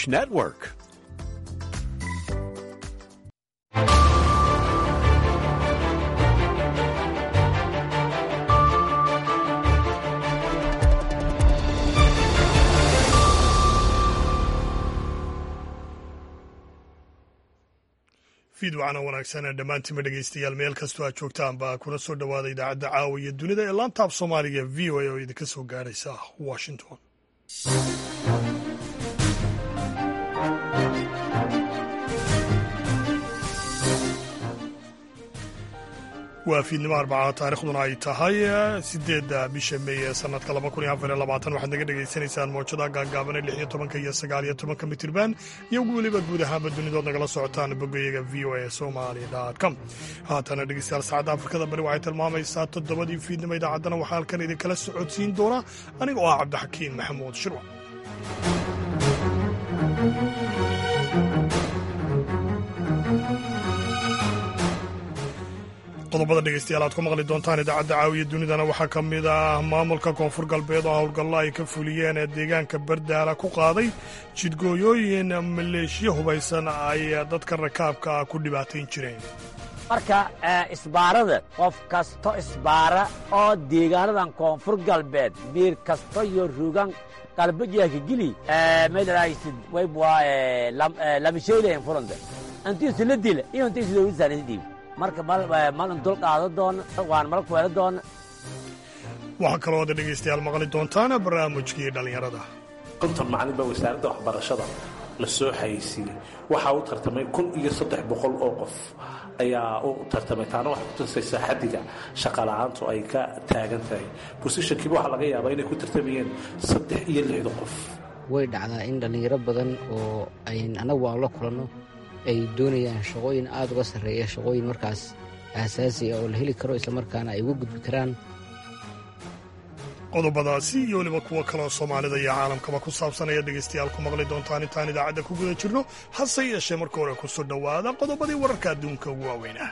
Network. fiidwacana wanaagsan dhammaantiinba dhegaystayaal meel kastoo aad joogtaanba kuna soo dhowaada idaacadda caawa iyo dunida ee laanta af soomaaliga v o a oo idinka soo gaaraysa washington. waa fiidnimo arbacada taarikhduna ay tahay 8 bisha May ee sanadka 2024 waxaad naga dhegaysanaysaan mowjada gaagaaban 16 iyo 19 mitirban iyo weliba guud ahaanba dunidood nagala socotaan boggayaga voasomali.com. haatana dhegeystayaal saacadda Afrikada bari waxay tilmaamaysaa 7 fiidnimo. idaacaddana waxaa halkan idinkala socodsiin doona aniga oo ah Cabdixakiin Maxamuud Shirwa. qodobada dhegeystayaal aad ku maqli doontaan idaacadda caawiya dunidana waxaa ka mid ah maamulka koonfur galbeed oo howlgallo ay ka fuliyeen ee deegaanka bardaala ku qaaday jidgooyooyin maleeshiya hubaysan ay dadka rakaabka ah ku dhibaatayn jireen. marka isbaarada qof kasto isbaara oo deegaanadan koonfur galbeed biir kasto iyo rugan qalbajeeka geli meedaraysid waybwaa lamisheeleen furanta antiisu la dila iyo antiisu loogu saanidib marka malin dul qaado doona waan mal kuwela doona. waxaa kaloo ada dhegaystayaal maqli doontaan barnaamijkii dhallinyarada. konton macallin baa wasaaradda waxbarashada la soo xayeysiiyey waxaa u tartamay 1300 oo qof ayaa u tartamay. taana waxay ku tusaysaa xaddiga shaqala'aantu ay ka taagan tahay. bosishankiiba waxaa laga yaabaa inay ku tartamayeen 3 qof. way dhacdaa in dhallinyaro badan oo annagu aan la kulanno ay doonayaan shaqooyin aad uga sarreeya, shaqooyin markaas aasaasi ah oo la heli karo islamarkaana ay uga gudbi karaan. qodobadaasi iyo weliba kuwo kaloo soomaalida iyo caalamkaba ku saabsan ayaad dhegaystayaal ku maqli doontaan intaan idaacadda ku guda jirno. hase yeeshee marka hore ku soo dhowaada qodobadii wararka adduunka ugu waaweynah.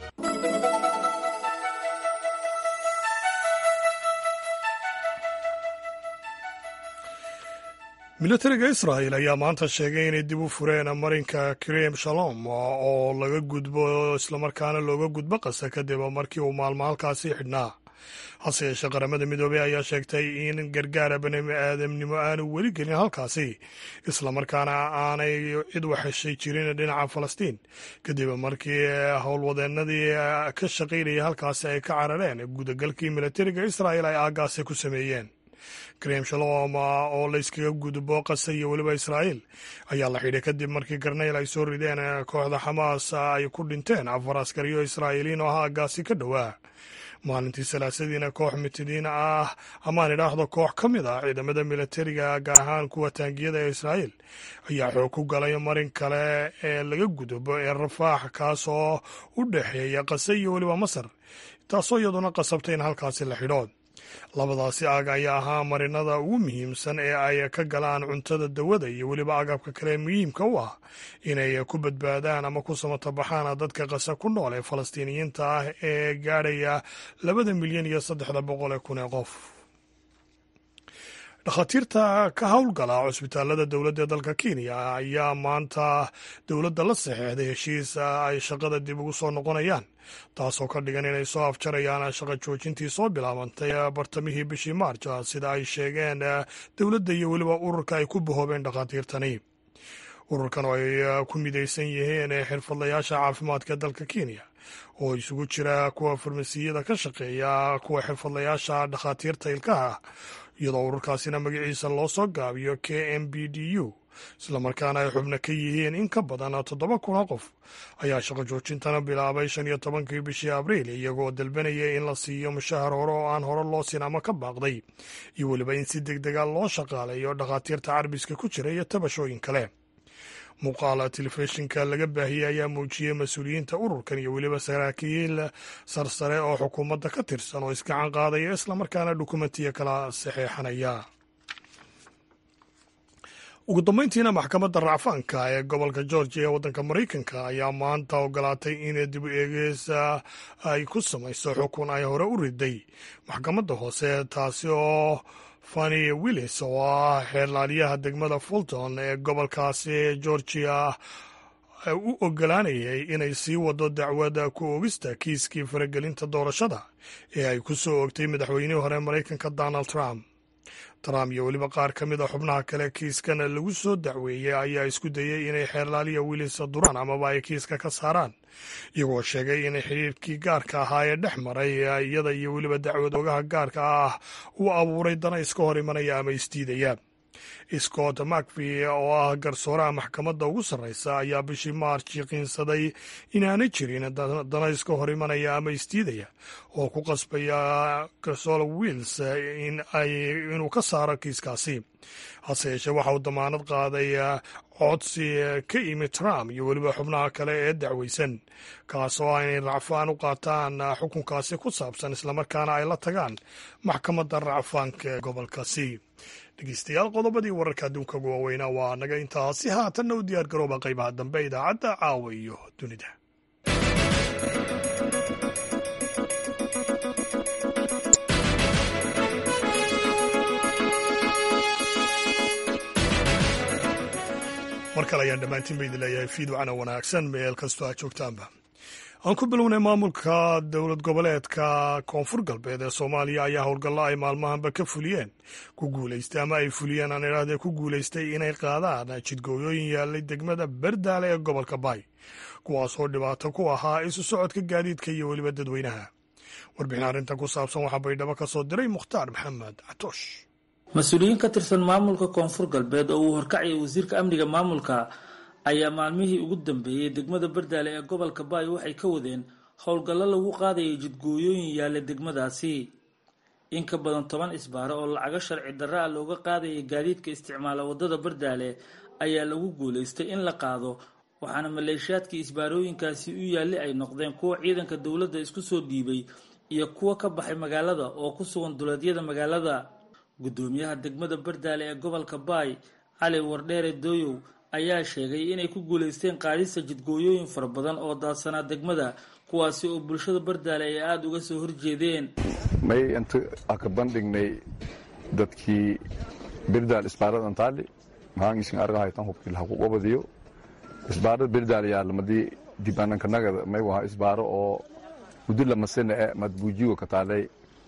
militariga israa'il ayaa maanta sheegay inay dib u fureen marinka Kerem Shalom oo laga gudbo islamarkaana looga gudbo qasa kadib markii uu maalmo halkaasi xidhnaa. hase yeeshee qaramada midoobey ayaa sheegtay in gargaara bani'aadamnimo aanu weli gelin halkaasi islamarkaana aanay cid waxheshay jirin dhinaca Falastiin kadib markii howlwadeennadii ka shaqaynayay halkaasi ay ka carareen gudagalkii militariga israa'il ay aagaasi ku sameeyeen. Kerem Shalom oo la iskaga gudbo qasa iyo weliba Israa'iil ayaa la xidhay kadib markii garnayl ay soo rideen kooxda Xamaas ay ku dhinteen 4 askari oo Israa'iiliin oo aagaasi ka dhowaa. maalintii salaasadiina koox mitidiin ah amaan idhaahdo koox ka mid ah ciidamada militariga gaar ahaan kuwa taangiyada ee Israa'iil ayaa xoog ku galay marin kale ee laga gudbo ee Rafaax kaasoo u dhexeeya qasa iyo weliba Masar, taasoo iyaduna qasabtay in halkaasi la xidho. labadaasi aag ayaa ahaa marinada ugu muhiimsan ee ay ka galaan cuntada, dawada iyo weliba agabka kale muhiimka u ah inay ku badbaadaan ama ku samatabaxaan dadka qasa ku nool ee Falastiiniyiinta ah ee gaadhaya 2,300,000 qof. dhakhaatiirta ka howlgala cusbitaalada dowladda dalka Kenya ayaa maanta dowladda la saxeexday heshiis ay shaqada dib ugu soo noqonayaan, taasoo ka dhigan inay soo afjarayaan shaqo joojintii soo bilaabantay bartamihii bishii Maarch sida ay sheegeen dowladda iyo weliba ururka ay ku bahoobeen dhakhaatiirtani. ururkan oo ay ku midaysan yihiin xirfadlayaasha caafimaadka dalka Kenya oo isugu jira kuwa farmasiyada ka shaqeeya, kuwa xirfadlayaasha dhakhaatiirta ilkaha, iyadoo ururkaasina magaciisa loo soo gaabiyo KMPDU islamarkaana ay xubno ka yihiin in ka badan 7,000 qof ayaa shaqo joojintana bilaabay 15 bishii Abriil iyagoo dalbanaya in la siiyo mushahar hore oo aan hore loo siin ama ka baaqday, iyo weliba in si degdega loo shaqaaleeyo dhakhaatiirta carbiska ku jira iyo tabashooyin kale. muuqaal telefishinka laga baahiyey ayaa muujiyey mas-uuliyiinta ururkan iyo weliba saraakiil sarsare oo xukuumadda ka tirsan oo iskacan qaadaya islamarkaana dukumentiya kala saxeexanaya. ugu dambayntiina maxkamadda racfaanka ee gobolka Georgia ee waddanka Maraykanka ayaa maanta ogolaatay in dib u eegis ay ku samayso xukun ay hore u riday maxkamadda hoose, taasi oo fanny willis oo ah xeerlaaliyaha degmada fulton ee gobolkaasi georgia u ogolaanayay inay sii wado dacwada ku oogista kiiskii faragelinta doorashada ee ay ku soo oogtay madaxweynihii hore maraykanka donald trump iyo weliba qaar ka mid a xubnaha kale kiiskan lagu soo dacweeyey ayaa isku dayey inay xeerlaaliya willis duraan amaba ay kiiska ka saaraan iyagoo sheegay inay xiriirkii gaarka ahaa ee dhex maray iyada iyo weliba dacwad oogaha gaarka ah uu abuuray dana iska hor imanaya ama isdiidaya. Scott McVie oo ah garsooraha maxkamadda ugu sarreysa ayaa bishii maarch qiinsaday inaanay jirin dana iska hor imanaya ama isdiidaya oo ku qasbaya garsoore Wills inuu ka saaro kiiskaasi. hase yeeshee waxa uu damaanad qaaday codsi ka imi Trump iyo weliba xubnaha kale ee dacweysan kaasoo ah inay racfaan u qaataan xukunkaasi ku saabsan islamarkaana ay la tagaan maxkamadda racfaanka ee gobolkaasi. dhegeystayaal qodobadii wararka adduunka ugu waaweynaa waa naga intaasi haatanna u diyaar garooba qaybaha dambe idaacadda caawa iyo dunida. mar kale ayaan dhammaantiin ba idin leeyahay fiidwacana wanaagsan meel kastoo aad joogtaanba. aan ku bilownay maamulka dowlad goboleedka koonfur galbeed ee Soomaaliya ayaa howlgallo ay maalmahanba ka fuliyeen ku guulaystay ama ay fuliyeen aan idhaahdee ku guulaystay inay qaadaan jidgooyooyin yaallay degmada Bardaale ee gobolka Baay kuwaasoo dhibaato ku ahaa isu socodka gaadiidka iyo weliba dadweynaha. warbixin arrintan ku saabsan waxaa baydhabo ka soo diray Mukhtaar Maxamed Catoosh. mas-uuliyiin ka tirsan maamulka koonfur galbeed oo uu horkacayay wasiirka amniga maamulka ayaa maalmihii ugu dambeeyey degmada Bardaale ee gobolka Baay waxay ka wadeen howlgallo lagu qaadayay jidgooyooyin yaalla degmadaasi. in ka badan 10 isbaaro oo lacago sharci darro ah looga qaadayay gaadiidka isticmaala wadada Bardaale ayaa lagu guulaystay in la qaado waxaana maleeshiyaadkii isbaarooyinkaasi u yaallay ay noqdeen kuwa ciidanka dowladda isku soo dhiibay iyo kuwa ka baxay magaalada oo ku sugan duleedyada magaalada. gudoomiyaha degmada Bardaale ee gobolka Baay Cali Wardheere Dooyow ayaa sheegay inay ku guuleysteen qaadista jidgooyooyin fara badan oo daadsanaa degmada kuwaasi oo bulshada Bardaale ay aad uga soo horjeedeen. may inta aka bandhignay dadkii Bardaale isbaarada antaali maangisin argahay tan hubkii lagu qabadiyo isbaarada Bardaale yaa lamadii dibananka nagada may waxa isbaaro oo udilla masana ee madbuujiyo ka taalay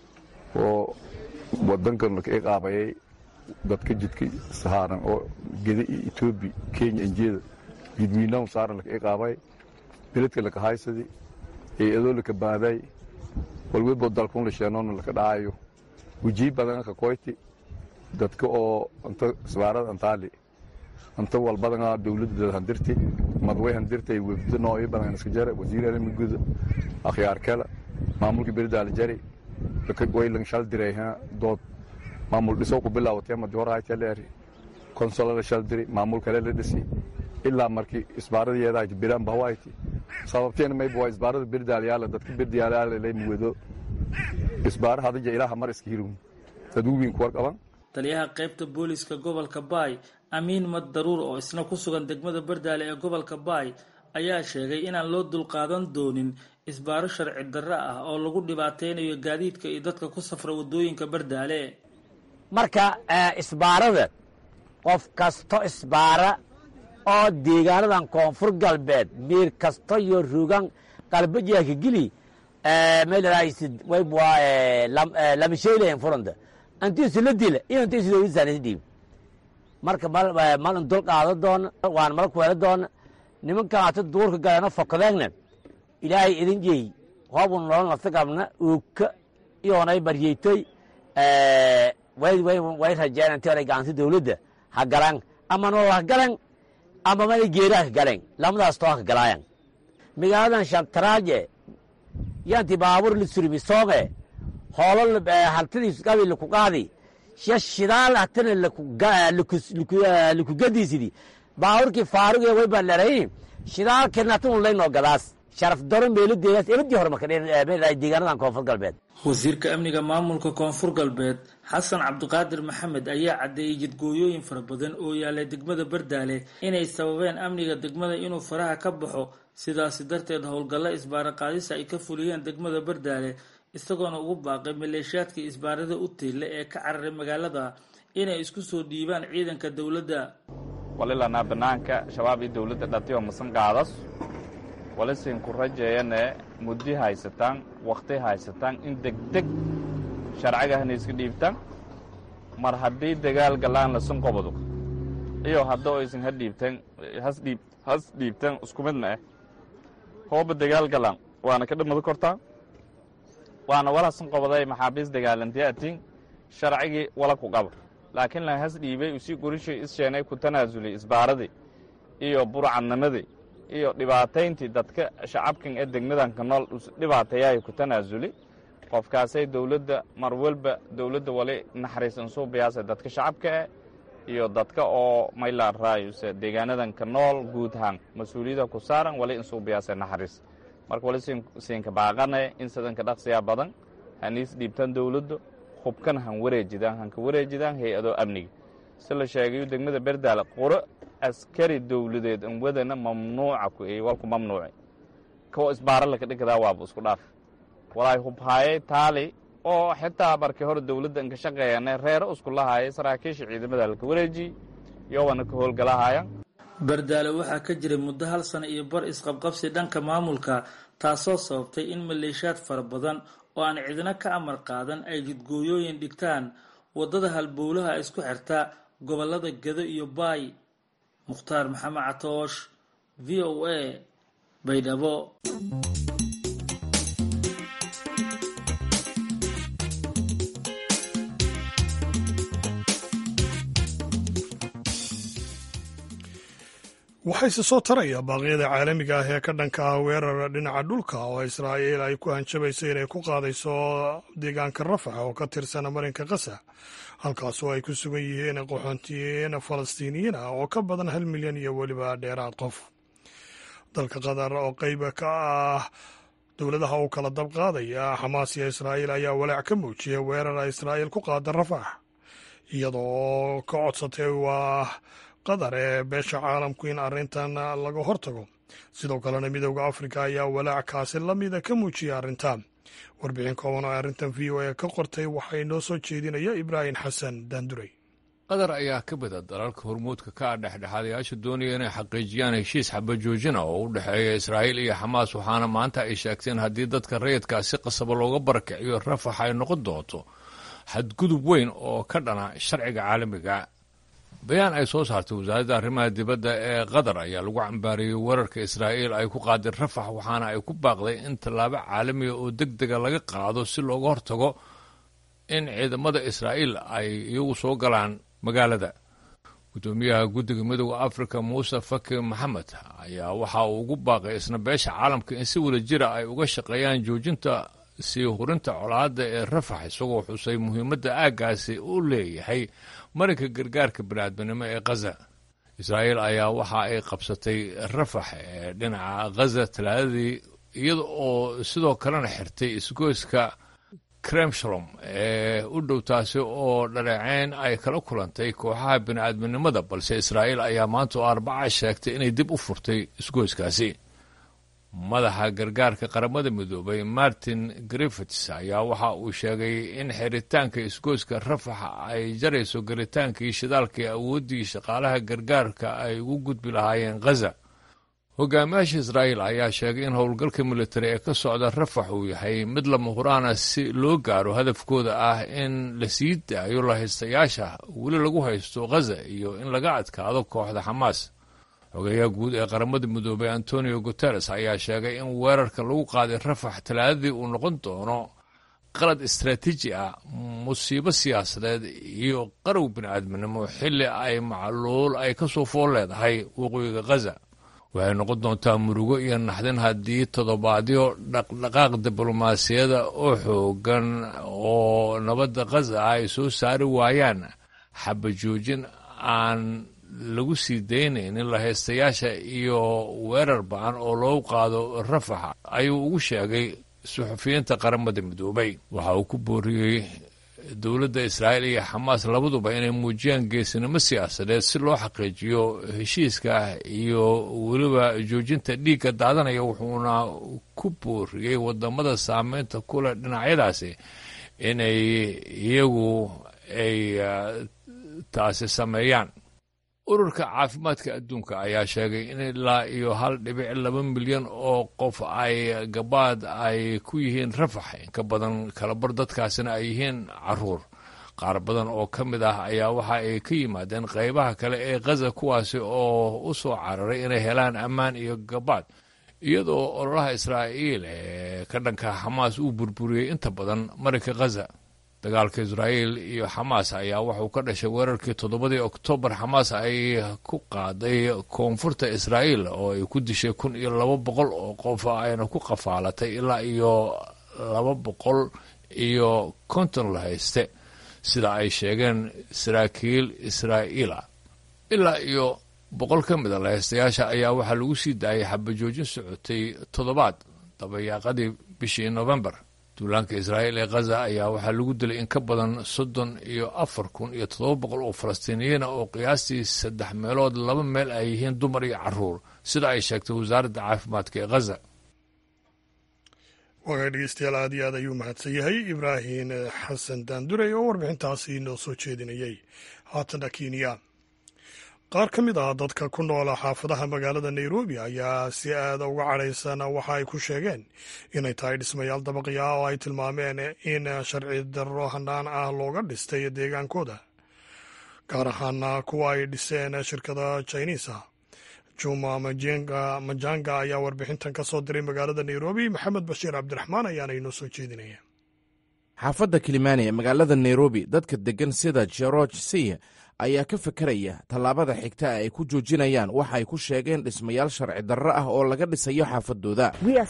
oo wadankan ka qaabayay dadka jidka saaran oo gedi Ethiopia Kenya injeeda jidweynaha saaran ka qaabay beledka la ka haysaday ee adoo la ka baaday walwada dalkun la sheenoon la ka dhaayo wajiib badan ka qoyti dadka oo inta isbaarada antaali inta walbadana dawladda handirti madway handirtay wafdi nooy badan iska jara wasiirada miguud akhyaar kala maamulka Bardaale jari ka goylan shal direeha dood maamul dhiso ku bilaawtay ma door ay taleeri konsolada shal diri maamul kale la dhisi ilaa markii isbaaradeeda ay biraan bahayti sababteen may boo isbaarada Bardaale yaala dadka Bardaale lay muwado isbaar hada ilaaha mar iska hirum dadwin ku warqaban. taliyaha qaybta booliska gobolka Baay Amiin Mad Daruur oo isna ku sugan degmada Bardaale ee gobolka Baay ayaa sheegay inaan loo dulqaadan doonin isbaaro sharci darro ah oo lagu dhibaateynayo gaadiidka iyo dadka ku safra wadooyinka Bardaale. marka isbaarada qof kasto isbaara oo deegaanadan koonfur galbeed miir kasto iyo ruugan qalbajeeka gili meel raaysid way bua lama sheeleen furanda antii sila dila iyo antii sida wiisaan diib marka mal dul qaado doon waan mal ku wada doon nimanka aad duurka galana fakadayna ilaahay idin jeey hoobun nolol nafta uka iyoonay baryeytay way rajeen intii ay gacanti dawladda ha galaan ama nolol ha galaan ama ma geeraa galeen lamadaas too ha galayaan. magaaladan Shantaraaje yaanti baabuur la surmi sooge hoolal haltiis qabil ku qaadi shidaal atana la ku gadiisidi baabuurkii Faaruq ee way balaray shidaal keenatun leeyno gadaas sharaf daro meeladeedas eedii hore marka ay deegaanadan koonfur galbeed. wasiirka amniga maamulka koonfur galbeed Xasan Cabdiqaadir Maxamed ayaa cadeeyay jidgooyooyin fara badan oo yaalay degmada Bardaale inay sababeen amniga degmada inuu faraha ka baxo sidaas darteed howlgallo isbaara qaadis ay ka fuliyeen degmada Bardaale isagoona ugu baaqay maleeshiyaadkii isbaarada u tiille ee ka cararay magaalada inay isku soo dhiibaan ciidanka dowladda. walilanaa banaanka shabaab iyo dowladda dhatiyo masan qaadas walisin ku rajeeyane muddi haysataan waqti haysataan in degdeg sharcigahana iska dhiibtaan mar haddii dagaal galaan lasan qobado iyo haddoo aysan has dhiibtaan isku mid ma ah hooba dagaal galaan waana ka dhamada kortaa waana walasan qobaday maxaabiis dagaalantiya atiin sharcigii wala ku qaba laakiin la has dhiibay usii gurishay issheenay ku tanaasulay isbaaradii iyo burcadnimadii iyo dhibaatayntii dadka shacabkan ee degmadanka nool dhibaateeyaay ku tanaasuli qofkaasay dowladda mar walba dowladda wali naxariisan soo biyaasa dadka shacabka iyo dadka oo mayla raayuse deegaanadanka nool guud ahaan mas-uuliyadda ku saaran wali in soo biyaasa naxariis marka wali siinka baaqanaya in sidanka dhaqsiyaa badan haniis dhiibtaan dowladda hubkan hanka wareejidaan hay-ado amniga si la sheegayo degmada berdaale qoro askari dowladeed an wadana mamnuuca ku ey walku mamnuuci kuwa isbaara laka dhigdaa waaba isku dhaaf walaay hubhaayay taali oo xitaa markii hore dowladda inka shaqeeyana reero isku lahaayay saraakiisha ciidamada laka wareejiy iyowana ka howlgalahaayaan. berdaale waxaa ka jiray muddo 1 sano iyo bar isqabqabsi dhanka maamulka taasoo sababtay in maleeshiyaad fara badan oo aan cidina ka amar qaadan ay jidgooyooyin dhigtaan waddada halbowlaha isku xirta gobollada Gedo iyo Baay. Mukhtaar Maxamed Catoosh, VOA, Baydhabo. waxayse soo taraya baaqyada caalamiga ah ee ka dhanka ah weerar dhinaca dhulka oo Israa'iil ay ku hanjabayso inay ku qaadayso deegaanka Rafax oo ka tirsan marinka Gaza halkaasoo ay ku sugan yihiin qaxoontiyiin Falastiiniyiin ah oo ka badan 1 milyan iyo weliba dheeraad qof. dalka Qatar oo qayb ka ah dowladaha u kala dab qaadaya Xamaas iyo Israa'iil ayaa walaac ka muujiyay weerar ay Israa'iil ku qaada Rafax iyadoo ka codsatay waa Qatar ee beesha caalamku in arrintan laga hortago. sidoo kalena midowda Afrika ayaa walaac kaasi la mida ka muujiyay arrintan. warbixin kooban oo arrintan VOA ka qortay waxaa inoo soo jeedinaya Ibraahim Xasan Daanduray. qatar ayaa ka mida dalalka hormuudka ka ah dhexdhexaadayaasha doonaya inay xaqiijiyaan heshiis xabajoojina oo u dhexeeya Israa'iil iyo Xamaas waxaana maanta ay sheegteen haddii dadka rayidkaa si qasaba looga barakiciyo Rafax ay noqon doonto xadgudub weyn oo ka dhana sharciga caalamiga. bayaan ay soo saartay wasaaradda arrimaha dibadda ee qatar ayaa lagu cambaariyey weerarka Israa'iil ay ku qaaday Rafax waxaana ay ku baaqday in tallaabo caalamiga oo degdega laga qaado si looga hortago in ciidamada Israa'iil ay iyagu soo galaan magaalada. gudoomiyaha guddiga midowda Afrika Muuse Faki Maxamed ayaa waxa uu ugu baaqay isna beesha caalamka in si wada jira ay uga shaqeeyaan joojinta sii hurinta colaadda ee Rafax isagoo xusay muhiimadda aaggaasi u leeyahay marinka gargaarka bini'aadminimo ee Gaza. Israa'iil ayaa waxa ay qabsatay Rafax ee dhinaca Gaza talaadadii iyada oo sidoo kalena xirtay isgoyska Kerem Shalom ee u dhow taasi oo dhaleeceyn ay kala kulantay kooxaha bini'aadminimada balse Israa'iil ayaa maanta oo Arbaca sheegtay inay dib u furtay isgoyskaasi. madaxa gargaarka qaramada midoobay Martin Griffiths ayaa waxa uu sheegay in xiritaanka isgoyska Rafax ay jarayso garitaankii shidaalka awooddii shaqaalaha gargaarka ay ugu gudbi lahaayeen Gaza. hogaamiyaasha Israa'iil ayaa sheegay in howlgalka militari ee ka socda Rafax uu yahay mid lama huraan ah si loo gaaro hadafkooda ah in la sii daayo lahaystayaasha weli lagu haysto Gaza iyo in laga adkaado kooxda Xamaas. xogeyaha guud ee qaramada midoobay Antonio Guterres ayaa sheegay in weerarka lagu qaaday Rafax talaadadii uu noqon doono qalad istaraatiiji ah musiibo siyaasadeed iyo qarow bini'aadminimo xilli ay macluul ay ka soo fool leedahay waqooyiga Gaza. waxay noqon doontaa murugo iyo naxdin haddii toddobaadyo dhaqdhaqaaq diblomaasiyada oo xoogan oo nabadda Gaza ay soo saari waayaan xabajoojin aan lagu sii daynaynin lahaystayaasha iyo weerar ba'an oo loo qaado Rafax ayuu ugu sheegay suxufiyiinta qaramada midoobay. waxa uu ku booriyey dowladda israa'iil iyo xamaas labaduba inay muujiyaan geesinimo siyaasadeed si loo xaqiijiyo heshiiska iyo weliba joojinta dhiigga daadanaya, wuxuuna ku booriyey wadamada saameynta kule dhinacyadaasi inay iyagu ay taasi sameeyaan. ururka caafimaadka adduunka ayaa sheegay in ilaa iyo 1.2 milyan oo qof ay gabaad ay ku yihiin Rafax, in ka badan kalabar dadkaasina ay yihiin caruur. qaar badan oo ka mid ah ayaa waxa ay ka yimaadeen qaybaha kale ee Gaza, kuwaasi oo u soo cararay inay helaan ammaan iyo gabaad, iyadoo ololaha Israa'iil ee ka dhanka Xamaas uu burburiyey inta badan marinka Gaza. dagaalka Israa'iil iyo Xamaas ayaa wuxuu ka dhashay weerarkii 7 Oktoobar Xamaas ay ku qaaday koonfurta Israa'iil oo ay ku dishay 1,200 oo qof, ayna ku qafaalatay ilaa iyo 250 la hayste, sida ay sheegeen saraakiil Israa'iila. ilaa iyo 100 ka mid a lahaystayaasha ayaa waxaa lagu sii daayay xabajoojin socotay toddobaad dabayaaqadii bishii November. duulaanka Israa'iil ee Gaza ayaa waxaa lagu dilay in ka badan 34,700 oo Falastiiniyiin oo qiyaastii 3 meelood 2 meel ay yihiin dumar iyo caruur, sida ay sheegtay wasaaradda caafimaadka ee Gaza. waagaga dhegeystayaal aad iyo aad ayuu mahadsan yahay Ibraahim Xasan Daandurey oo warbixintaasi inoo soo jeedinayay. haatana Kenya, qaar ka mid ah dadka ku nool xaafadaha magaalada Nairobi ayaa si aada uga cadhaysan waxa ay ku sheegeen inay tahay dhismayaal dabaqi ah oo ay tilmaameen in sharci darro hanaan ah looga dhistay deegaankooda, gaar ahaan kuwa ay dhiseen shirkada Chinese. Juma Majanga ayaa warbixintan ka soo diray magaalada Nairobi. Maxamed Bashiir Cabdiraxmaan ayaana inoo soo jeedinaya. xaafadda Kilimani ee magaalada Nairobi, dadka degan sida George Siya ayaa ka fekeraya tallaabada xigta ay ku joojinayaan waxa ay ku sheegeen dhismayaal sharci darro ah oo laga dhisayo xaafadooda.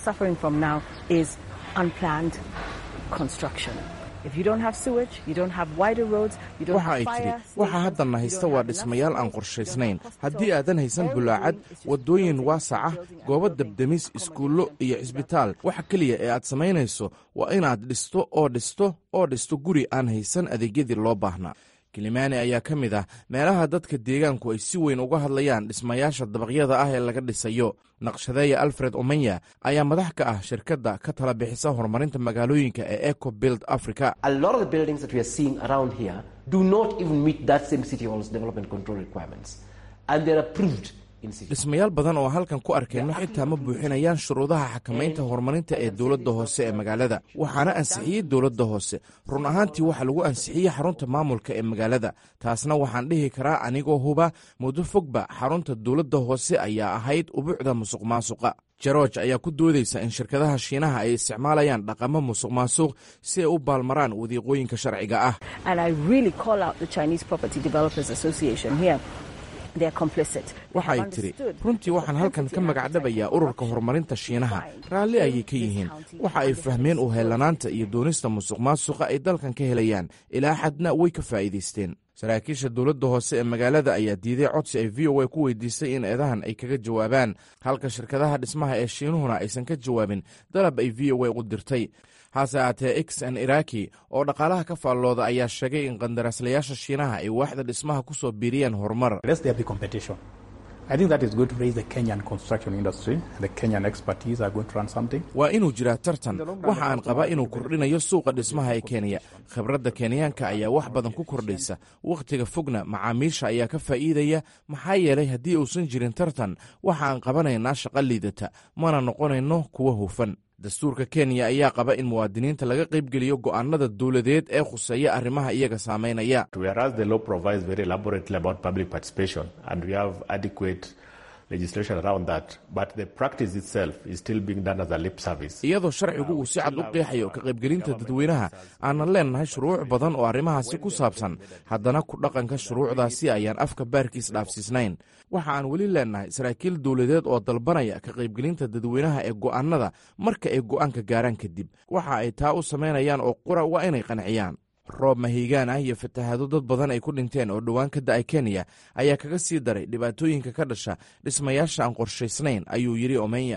waxa ay tiri waxa haddana haysta waa dhismayaal aan qorshaysnayn. haddii aadan haysan bulaacad, waddooyin waasac ah, goobo dabdemis, iskuullo iyo cisbitaal, waxa keliya ee aad samaynayso waa inaad dhisto oo dhisto oo dhisto guri aan haysan adeegyadii loo baahnaa. Kilimani ayaa ka mid ah meelaha dadka deegaanku ay si weyn uga hadlayaan dhismayaasha dabaqyada ah ee laga dhisayo. naqshadeeya Alfred Omenya ayaa madax ka ah shirkadda ka tala bixisa horumarinta magaalooyinka ee Eco Build Africa. A lot of the buildings that we are seeing around here do not even meet that same City Hall's development control requirements, and they're approved. dhismayaal badan oo halkan ku arkayno xitaa ma buuxinayaan shuruudaha xakamaynta horumarinta ee dowladda hoose ee magaalada, waxaana ansixiyey dowladda hoose. run ahaantii waxaa lagu ansixiyey xarunta maamulka ee magaalada. taasna waxaan dhihi karaa anigoo huba muddo fogba xarunta dowladda hoose ayaa ahayd ubuucda musuq maasuqa. George ayaa ku doodaysa in shirkadaha Shiinaha ay isticmaalayaan dhaqamo musuq maasuq si ay u baalmaraan wadiiqooyinka sharciga ah. waxay tiri runtii waxaan halkan ka magacdhabayaa ururka horumarinta Shiinaha. raalli ayay ka yihiin. waxa ay fahmeen u heellanaanta iyo doonista musuq maasuqa ay dalkan ka helayaan, ilaa xadna way ka faa'iidaysteen. saraakiisha dowladda hoose ee magaalada ayaa diiday codsi ay VOA ku weydiisay in eedahan ay kaga jawaabaan, halka shirkadaha dhismaha ee Shiinuhuna aysan ka jawaabin dalab ay VOA u dirtay. hase aatee Xan Iraki oo dhaqaalaha ka faallooda ayaa sheegay in qandaraaslayaasha Shiinaha ay waaxda dhismaha ku soo biiriyeen horumar. waa inuu jiraa tartan. waxa aan qabaa inuu kordhinayo suuqa dhismaha ee Kenya. khibradda Kenyaanka ayaa wax badan ku kordhaysa. wakhtiga fogna macaamiisha ayaa ka faa'iidaya, maxaa yeelay haddii uusan jirin tartan waxa aan qabanaynaa shaqo liidata, mana noqonayno kuwa hufan. dastuurka Kenya ayaa qaba in muwaadiniinta laga qaybgeliyo go'aanada dowladeed ee khuseeya arrimaha iyaga saameynaya. iyadoo sharcigu uu si cad u qeexayo ka qaybgelinta dadweynaha, aanan leenahay shuruuc badan oo arrimahaasi ku saabsan, haddana ku dhaqanka shuruucdaasi ayaan afka baarkiis dhaafsiisnayn. waxa aan weli leenahay saraakiil dowladeed oo dalbanaya ka qaybgelinta dadweynaha ee go'aanada marka ay go'aanka gaaraan kadib. waxa ay taa u samaynayaan oo qura waa inay qanciyaan. roob mahiigaan ah iyo fatahaado dad badan ay ku dhinteen oo dhowaan ka da'ay kenya ayaa kaga sii daray dhibaatooyinka ka dhasha dhismayaasha aan qorshaysnayn, ayuu yidhi Omenya.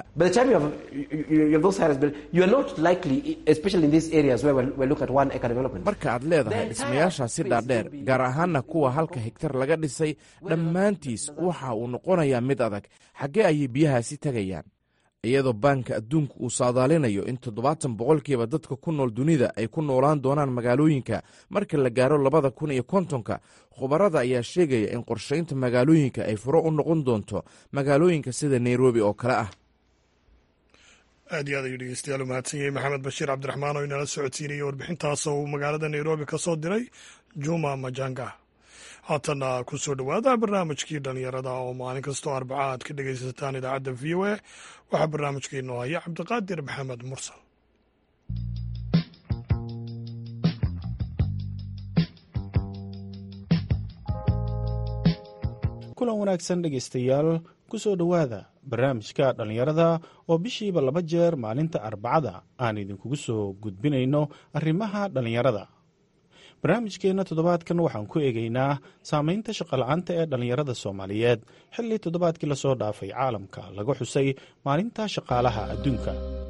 Marka aad leedahay dhismayaashaasi dhaadheer, gaar ahaanna kuwa halka hektar laga dhisay, dhammaantiis waxa uu noqonayaa mid adag. Xaggee ayay biyahaasi tegayaan? iyadoo baanka adduunku uu saadaalinayo in 70% dadka ku nool dunida ay ku noolaan doonaan magaalooyinka marka la gaaro 2050, khubarada ayaa sheegaya in qorshaynta magaalooyinka ay furo u noqon doonto magaalooyinka sida Nairobi oo kale ah. aad iyo aad ayuu dhegeystayaal u mahadsan yahay maxamed bashiir cabdiraxmaan oo inala socodsiinayay warbixintaas oo uu magaalada Nairobi ka soo diray Juma Majanga. haatana ku soo dhowaada barnaamijkii dhalinyarada oo maalin kastoo Arbaca aad ka dhegaysataan idaacadda VOA. waxaa barnaamijkeennu haya Cabdiqaadir Maxamed Mursal. kulan wanaagsan dhegaystayaal, ku soo dhowaada barnaamijka dhalinyarada oo bishiiba 2 jeer maalinta Arbacada aan idinkugu soo gudbinayno arrimaha dhalinyarada. barnaamijkeenna toddobaadkan waxaan ku eegaynaa saamaynta shaqola'aanta ee dhallinyarada Soomaaliyeed xilli toddobaadkii lasoo dhaafay caalamka laga xusay maalinta shaqaalaha adduunka.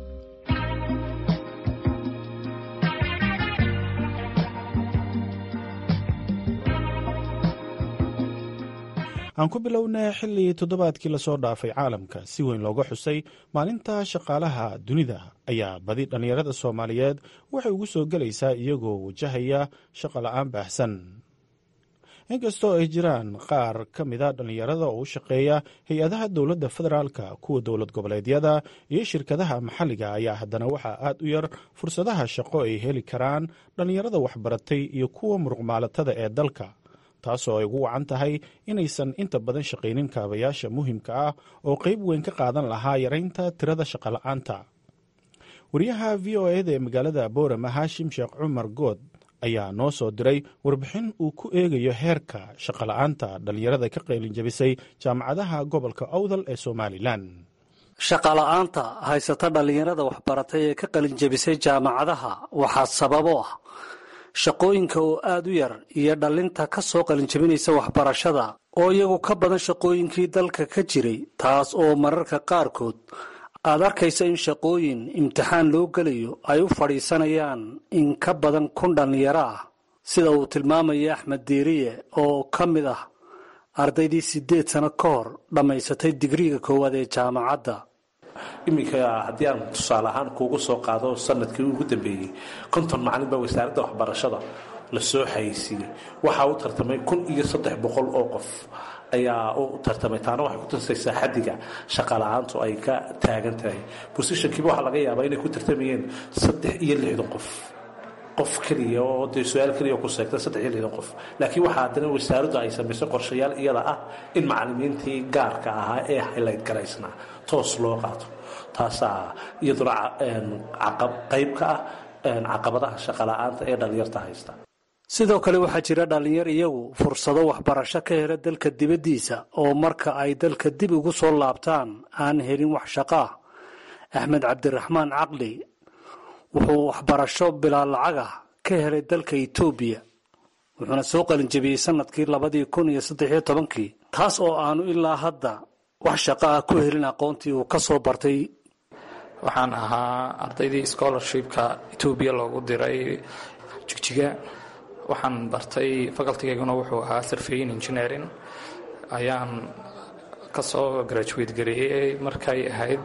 aan ku bilownay xilli toddobaadkii lasoo dhaafay caalamka si weyn looga xusay maalinta shaqaalaha dunida ayaa badi dhallinyarada Soomaaliyeed waxay ugu soo gelaysaa iyagoo wajahaya shaqo la'aan baahsan. inkastoo ay jiraan qaar ka mida dhallinyarada oo u shaqeeya hay-adaha dowladda federaalka, kuwa dowlad goboleedyada iyo shirkadaha maxalliga ayaa haddana waxaa aad u yar fursadaha shaqo ay heli karaan dhallinyarada waxbaratay iyo kuwa muruqmaalatada ee dalka, taasoo ay ugu wacan tahay inaysan inta badan shaqaynin kaabayaasha muhiimka ah oo qayb weyn ka qaadan lahaa yaraynta tirada shaqola'aanta. wariyaha VOA-da ee magaalada Boorama Haashim Sheekh Cumar Good ayaa noo soo diray warbixin uu ku eegayo heerka shaqola'aanta dhallinyarada ka qaylinjabisay jaamacadaha gobolka Awdal ee Somalilan. shaqola'aanta haysata dhallinyarada waxbaratay ee ka qalinjabisay jaamacadaha waxaa sabab u ah shaqooyinka oo aad u yar iyo dhallinta ka soo qalinjabinaysa waxbarashada oo iyagu ka badan shaqooyinkii dalka ka jiray, taas oo mararka qaarkood aad arkaysa in shaqooyin imtixaan loo gelayo ay u fadhiisanayaan in ka badan 1,000 dhallinyaro ah, sida uu tilmaamaya Axmed Diiriye oo ka mid ah ardaydii 8 sano ka hor dhammaysatay digriga koowaad ee jaamacadda. iminka haddii aan tusaale ahaan kuugu soo qaado sanadkii ugu dambeeyey 50 macallin baa wasaaradda waxbarashada la soo xayeysiiyey. waxaa u tartamay 1,300 oo qof ayaa u tartamay. taana waxay ku tusaysaa xaddiga shaqola'aantu ay ka taagan tahay. bosishankiiba waxaa laga yaabaa inay ku tartamayeen 63 qof keliya oo dee su-aal keliya ku seegta 63 qof. laakiin waxaa haddana wasaaraddu ay samaysay qorshayaal iyada ah in macallimiintii gaarka ahaa ee highlight garaysnaa toos loo qaato. taasaa iyaduna qayb ka ah caqabadaha shaqola'aanta ee dhallinyarta haysta. sidoo kale waxaa jira dhallinyar iyagu fursado waxbarasho ka hela dalka dibaddiisa oo marka ay dalka dib ugu soo laabtaan aan helin wax shaqo ah. Axmed Cabdiraxmaan Caqli wuxuu waxbarasho bilaa lacag ah ka helay dalka Itoobiya, wuxuuna soo qalinjabiyey sanadkii 2013, taas oo aanu ilaa hadda wax shaqo ah ku helin aqoontii uu ka soo bartay. waxaan ahaa ardaydii scholarshipka Itoobiya loogu diray Jigjiga. waxaan bartay faculty-gayguna wuxuu ahaa surveying engineering. ayaan ka soo graduate gareeyay markay ahayd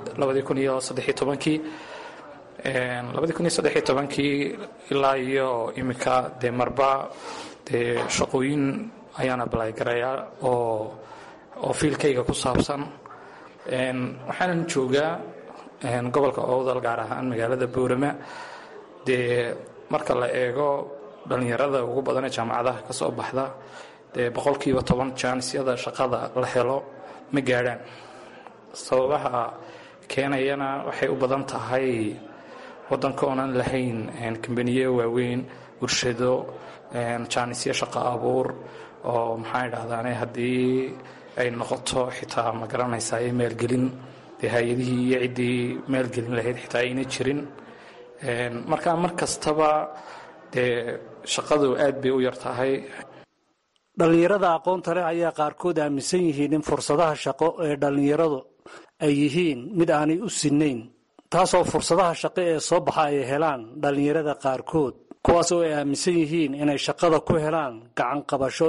2013 ilaa iyo imika dee marba dee shaqooyin ayaan apply garayaa oo fiilkayga ku saabsan. waxaanan joogaa gobolka Awdal, gaar ahaan magaalada Boorama. dee marka la eego dhallinyarada ugu badan ee jaamacadaha ka soo baxda dee 10% jaanisiyada shaqada la helo ma gaadhaan. sababaha keenayana waxay u badan tahay waddanka oonan lahayn kambaniyo waaweyn, warshado, jaanisyo shaqo abuur oo maxaa idhahdaane haddii ay noqoto xitaa ma garanaysaa ee maalgelin dee hay-adihii iyo ciddii maalgelin lahayd xitaa ayna jirin. marka mar kastaba dee shaqadu aad bay u yar tahay. dhallinyarada aqoonta leh ayaa qaarkood aaminsan yihiin in fursadaha shaqo ee dhallinyaradu ay yihiin mid aanay u sinnayn, taasoo fursadaha shaqo ee soo baxa ay helaan dhallinyarada qaarkood, kuwaas oo ay aaminsan yihiin inay shaqada ku helaan gacan qabasho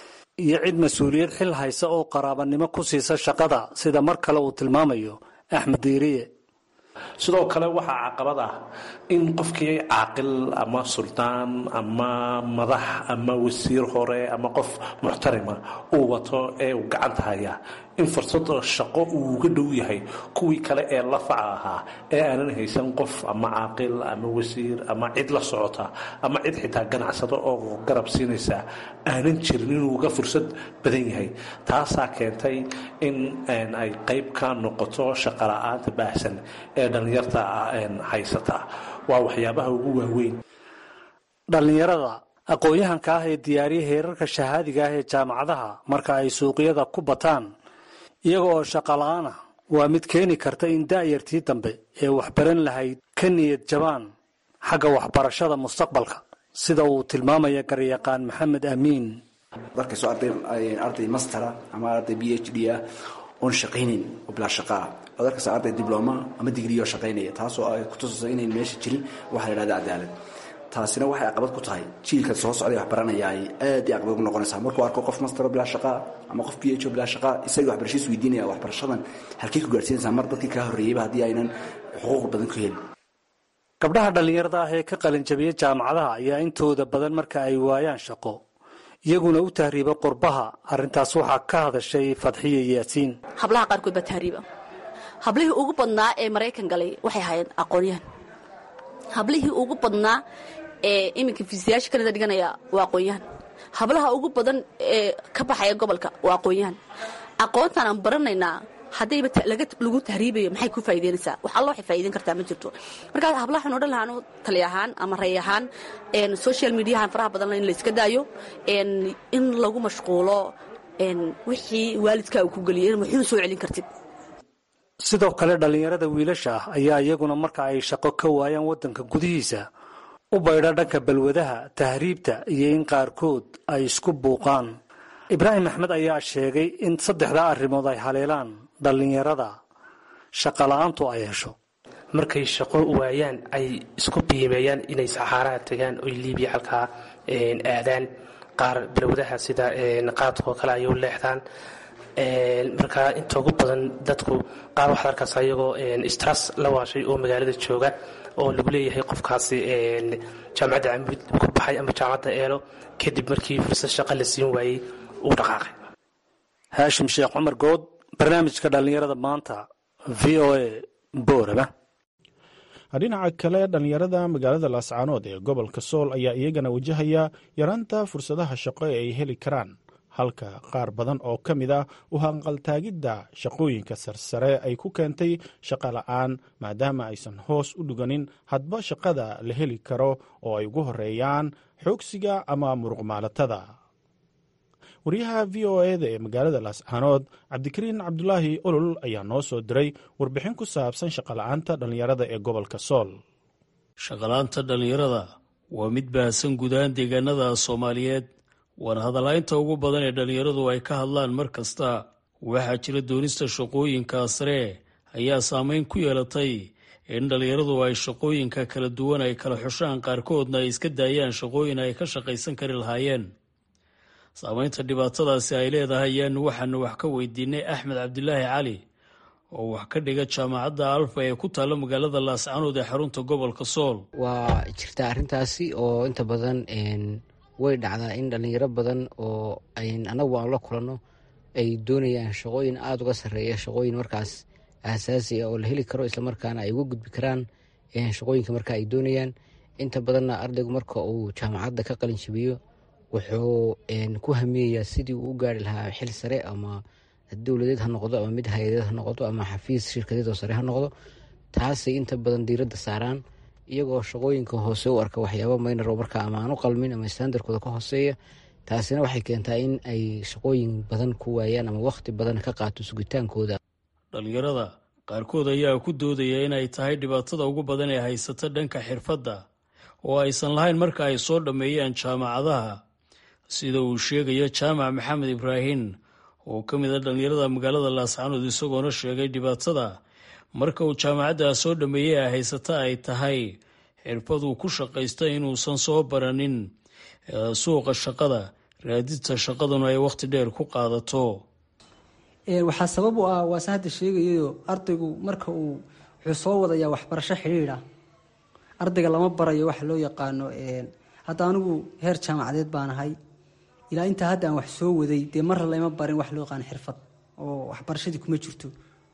iyo cid mas-uuliyad xil haysa oo qaraabanimo ku siisa shaqada, sida mar kale uu tilmaamayo Axmed Diiriye. sidoo kale waxaa caqabad ah in qofkii caaqil ama suldaan ama madax ama wasiir hore ama qof muxtarima uu wato ee uu gacanta haya in fursad shaqo uu uga dhow yahay kuwii kale ee lafaca ahaa ee aanan haysan qof ama caaqil ama wasiir ama cid la socota ama cid xitaa ganacsado oo garab siinaysa aanan jirin inuu uga fursad badan yahay. taasaa keentay in ay qayb ka noqoto shaqo la'aanta baahsan ee dhallinyarta haysata. waa waxyaabaha ugu waaweyn. dhallinyarada aqoon-yahanka ah ee diyaariya heerarka shahaadiga ah ee jaamacadaha marka ay suuqyada ku bataan iyaga oo shaqo la'aan ah waa mid keeni karta in da'yartii dambe ee waxbaran lahayd ka niyad jabaan xagga waxbarashada mustaqbalka, sida uu tilmaamaya garyaqaan Maxamed Amiin. markasoo arday mastera ama arday PhD ah oon shaqaynin oo bilaa shaqaa adarkaas arday dibloma ama digriyo shaqaynaya, taasoo ay ku tusayso inayn meesha jirin waxa la yidhahda cadaalad. taasina waxay caqabad ku tahay jiilka soo socday wax baranaya ay aad iyo caqabad ugu noqonaysaa markuu arko qof master bilaa shaqaa ama qof PhD bilaa shaqaa, isaga waxbarashadiis weydiinaya waxbarashadan halkii ku gaarsiinaysaa mar dadkii ka horreeyayba haddii aynan xuquuq badan ku helin. gabdhaha dhallinyarada ah ee ka qalin jabiya jaamacadaha ayaa intooda badan marka ay waayaan shaqo iyaguna u tahriiba qurbaha. arrintaas waxaa ka hadashay Fadxiye Yaasiin. hablaha qaarkood baa tahriiba. hablihii ugu badnaa ee Maraykan galay waxay ahaayeen aqoonyahan. hablihii ugu badnaa ee iminka fiisiyaasha Kanada dhiganaya waa aqoonyahan. hablaha ugu badan ee ka baxaya gobolka waa aqoonyahan. aqoontan aan baranaynaa haddayba lagu tahriibayo maxay ku faa'iideynaysaa? wax alla waxay faa'iideyn kartaa ma jirto. marka hablaha waxaan odhan lahaa tali ahaan ama ray ahaan social mediahan faraha badan in la iska daayo, in lagu mashquulo wixii waalidkaa uu ku geliyay in wuxuu soo celin kartid. sidoo kale dhallinyarada wiilasha ah ayaa iyaguna marka ay shaqo ka waayaan waddanka gudihiisa u baydha dhanka balwadaha, tahriibta iyo in qaarkood ay isku buuqaan. Ibraahim Axmed ayaa sheegay in saddexdaa arrimood ay haleelaan dhallinyarada shaqo la'aantu ay hesho. markay shaqo waayaan ay isku biimeeyaan inay saxaaraha tagaan oy liibiya halkaa aadaan, qaar balwadaha sida qaadkoo kale ay u leexdaan. marka inta ugu badan dadku qaar waxaad arkaysaa iyagoo stress la waashay oo magaalada jooga oo lagu leeyahay qofkaasi jaamacadda Camud ku baxay ama jaamacadda Eelo kadib markii fursad shaqo la siin waayey uu dhaqaaqay. Haashim Sheekh Cumar Good, barnaamijka dhallinyarada maanta, VOA Boorama. dhinaca kale dhallinyarada magaalada Laascaanood ee gobolka Sool ayaa iyagana wajahaya yaraanta fursadaha shaqo ee ay heli karaan, halka qaar badan oo ka mid ah u hanqaltaagidda shaqooyinka sarsare ay ku keentay shaqo la'aan maadaama aysan hoos u dhiganin hadba shaqada la heli karo oo ay ugu horeeyaan xoogsiga ama muruqmaalatada. wariyaha VOA-da ee magaalada Laascaanood Cabdikariin Cabdulaahi Olol ayaa noo soo diray warbixin ku saabsan shaqo la'aanta dhallinyarada ee gobolka Sool. shaqo la'aanta dhallinyarada waa mid baahsan gudahaan deegaanada Soomaaliyeed, waana hadalaynta ugu badan ee dhallinyaradu ay ka hadlaan mar kasta. waxaa jira doonista shaqooyinka sare ayaa saameyn ku yeelatay in dhallinyaradu ay shaqooyinka kala duwan ay kala xushaan, qaarkoodna ay iska daayaan shaqooyin ay ka shaqaysan kari lahaayeen. saameynta dhibaatadaasi ay leedahay ayaanu waxaanu wax ka weydiinay Axmed Cabdilaahi Cali oo wax ka dhiga jaamacadda Alfa ee ku taalla magaalada Laascaanood ee xarunta gobolka Sool. waa jirtaa arrintaasi oo inta badan way dhacdaa in dhallinyaro badan oo anagu aan la kulanno ay doonayaan shaqooyin aada uga sarreeya, shaqooyin markaas aasaasi ah oo la heli karo islamarkaana ay uga gudbi karaan shaqooyinka marka ay doonayaan. inta badanna ardaygu marka uu jaamacadda ka qalin jabiyo wuxuu ku hamiyayaa sidii uu u gaari lahaa xil sare, ama dowladeed ha noqdo ama mid hay-adeed ha noqdo ama xafiis shirkadeed oo sare ha noqdo. taasay inta badan diiradda saaraan iyagoo shaqooyinka hoose u arka waxyaaba maynar oo markaa ama aan u qalmin ama standardkooda ka hooseeya. taasina waxay keentaa in ay shaqooyin badan ku waayaan ama wakhti badan ka qaato sugitaankooda. dhallinyarada qaarkood ayaa ku doodaya inay tahay dhibaatada ugu badan ee haysata dhanka xirfadda, oo aysan lahayn marka ay soo dhammeeyaan jaamacadaha sida uu sheegayo jaamac maxamed ibraahin oo ka mid a dhallinyarada magaalada laascaanood isagoona sheegay dhibaatada marka uu jaamacadda soo dhammeeyey ay haysata ay tahay xirfaduu ku shaqaysta inuusan soo baranin suuqa shaqada raadinta shaqaduna ay wakhti dheer ku qaadato. waxaa sabab u ah waase hadda sheegayayo ardaygu marka uu wuxuu soo wadayaa waxbarasho xidhiidha ardayga lama barayo waxa loo yaqaano hadda anigu heer jaamacadeed baan ahay ilaa intaa hadda aan wax soo waday dee marra lama barin wax loo yaqaano xirfad oo waxbarashadii kuma jirto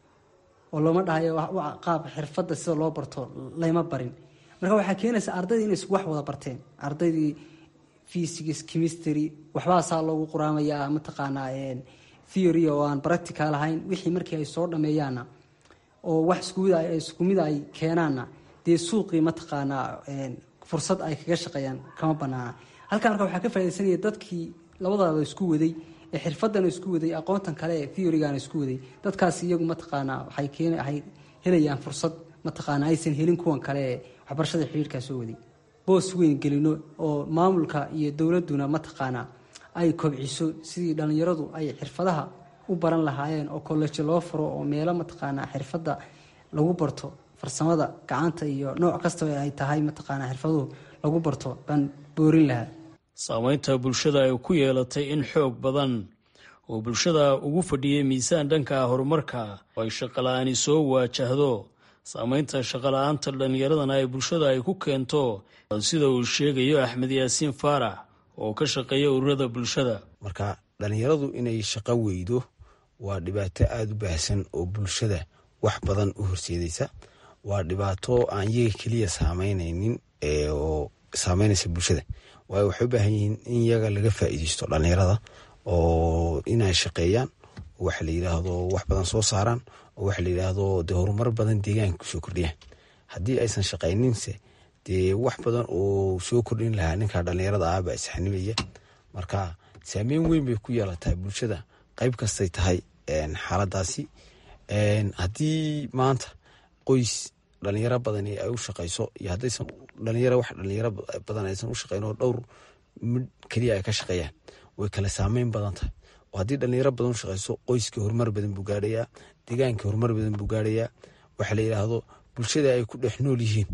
oo looma dhahayo qaab xirfadda sida loo barto lama barin marka waxaa keenaysa ardaydii inay wax wada barteen ardaydii physics chemistry waxbaasaa loogu quraamayaa mataqaanaa theory oo aan practical ahayn wixii markii ay soo dhameeyaana oo wax isku mid ay keenaana dee suuqii mataqaanaa fursad ay kaga shaqeeyaan kama banaana halkan marka waxaa ka faa'iidaysanaya dadkii labadaba isku waday ee xirfadana isku waday aqoontan kale ee theory-gana isku waday dadkaas iyagu mataqaanaa waxay helayaan fursad mataqaanaa aysan helin kuwan kale ee waxbarashada xiriirkaa soo waday boos weyn gelino oo maamulka iyo dowladuna mataqaanaa ay kobciso sidii dhalinyaradu ay xirfadaha u baran lahaayeen oo college loo furo oo meelo mataqaanaa xirfadda lagu barto farsamada gacanta iyo nooc kasta ay tahay mataqaanaa xirfaduhu lagu barto baan boorin lahaa. saamaynta bulshada ay ku yeelatay in xoog badan oo bulshada ugu fadhiyay miisaan dhanka horumarka oo ay shaqala-aani soo waajahdo saamaynta shaqala-aanta dhallinyaradana ay bulshada ay ku keento sida uu sheegayo axmed yaasiin faarax oo ka shaqeeya ururada bulshada. marka dhallinyaradu inay shaqo weydo waa dhibaato aada u baahsan oo bulshada wax badan u horseedaysa waa dhibaato aan iyaga keliya saameynaynin oo saameynaysa bulshada waayo waxay u baahan yihiin in iyaga laga faa'iidaysto dhallinyarada oo inay shaqeeyaan oo waxa la yidhaahdo wax badan soo saaraan oo waxa la yidhaahdo dee horumar badan deegaanka kusoo kordhiyaan haddii aysan shaqayninse dee wax badan oo soo kordhin lahaa ninka dhallinyarada ah baa isxanibaya marka saameyn weyn bay ku yeelataa bulshada qayb kastay tahay xaaladaasi haddii maanta qoys dhalinyaro badan ay u shaqayso iyo haddaysan dhalinyaro badan aysan u shaqayn oo dhowr mid keliya ay ka shaqeeyaan way kala saameyn badan tahay oo haddii dhalinyaro badan u shaqayso qoyskii horumar badan buu gaadhayaa deegaankii horumar badan buu gaadhayaa waxa la yidhaahdo bulshada ay ku dhex nool yihiin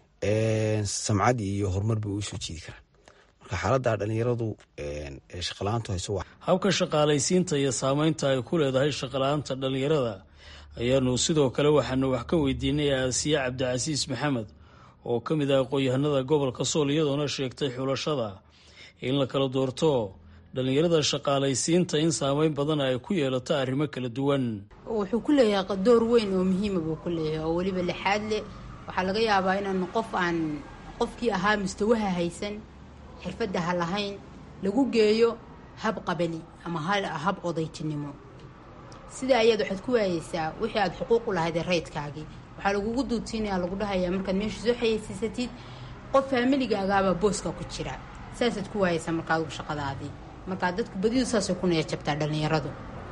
samcad iyo horumar bay u soo jiidi karaan marka xaaladda dhalinyaradu shaqala-aantu hayso habka shaqaalaysiinta iyo saameynta ay ku leedahay shaqala-aanta dhalinyarada ayaanu sidoo kale waxaanu wax ka weydiinay aasiya cabdicasiis maxamed oo ka mid ah aqoon-yahanada gobolka sool iyadoona sheegtay xulashada in la kala doorto dhalinyarada shaqaalaysiinta in saameyn badan ay ku yeelato arrimo kala duwan. wuxuu ku leeyahay door weyn oo muhiima buu ku leeyahay oo weliba lixaad leh waxaa laga yaabaa inaan qofkii ahaa mustawaha haysan xirfadda ha lahayn lagu geeyo hab qabali ama hab odaytinimo sida ayaad waxaad ku waayeysaa wixii aad xuquuq u lahayd rayidkaagii waxaa lagugu duudsiinaya lagu dhahayaa markaad meesha soo xayeysiisatid qof faamiligagaabaa booska ku jira saasaad ku waayeysaa markaad shaqadaadii markaa dadku badidu saasay ku neejabtaa dhallinyaradu.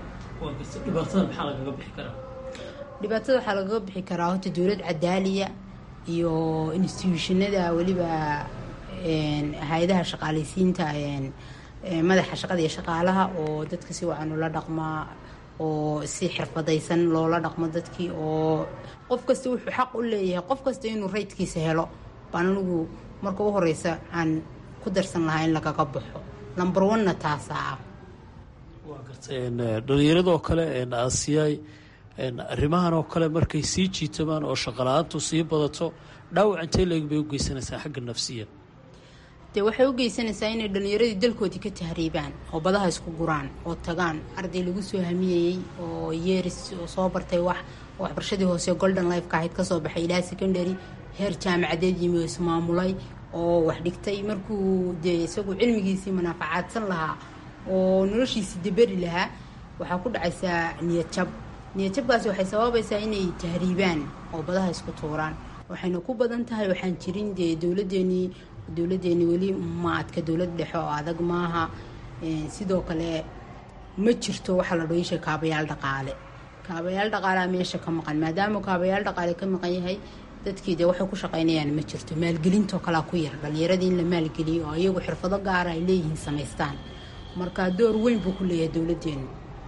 dhibaatada waxaa lagaga bixi karaa horta dowlad cadaaliya iyo instituushinada weliba hay-adaha shaqaalaysiinta madaxa shaqada iyo shaqaalaha oo dadka si wacan ula dhaqmaa oo si xirfadaysan loola dhaqmo dadkii oo qof kasta wuxuu xaq u leeyahay qof kasta inuu raydkiisa helo baan anigu marka u horeysa aan ku darsan lahaa in lagaga baxo number one-na taasaa ah. waa gartay dhallinyaradoo kale aasiyay arrimahan oo kale markay sii jiitamaan oo shaqala-aantu sii badato dhaawac intee leeg bay u geysanaysaa xagga nafsiya? dee waxay u geysanaysaa inay dhallinyaradii dalkoodii ka tahriibaan oo badaha isku guraan oo tagaan arday lagu soo hamiyeyey oo yeeris oo soo bartay waxbarashadii hoose golden life-ka ahayd kasoo baxay ilaa secondary heer jaamacadeed yimi oo ismaamulay oo wax dhigtay markuu dee isagu cilmigiisii manaafacaadsan lahaa oo noloshiisii deberi lahaa waxaa ku dhacaysaa niyadjabkaasi waxay sababaysaa inay tahriibaan oo badaha isku tuuraan waxayna ku badan tahay waxaan jirin dee dowladdeeni weli ma adka dowlad dhexe oo adag maaha sidoo kale ma jirto waxaa la dhoisha kaabayaal dhaqaalea meesha ka maqan maadaama kaabayaal dhaqaale ka maqan yahay dadkii dee waxay ku shaqaynayaan ma jirto. Maalgelintoo kalaa ku yar dhallinyaradii in la maalgeliyo oo iyagu xirfado gaara ay leeyihiin samaystaan. Marka door weyn buu ku leeyahay dowladdeenu.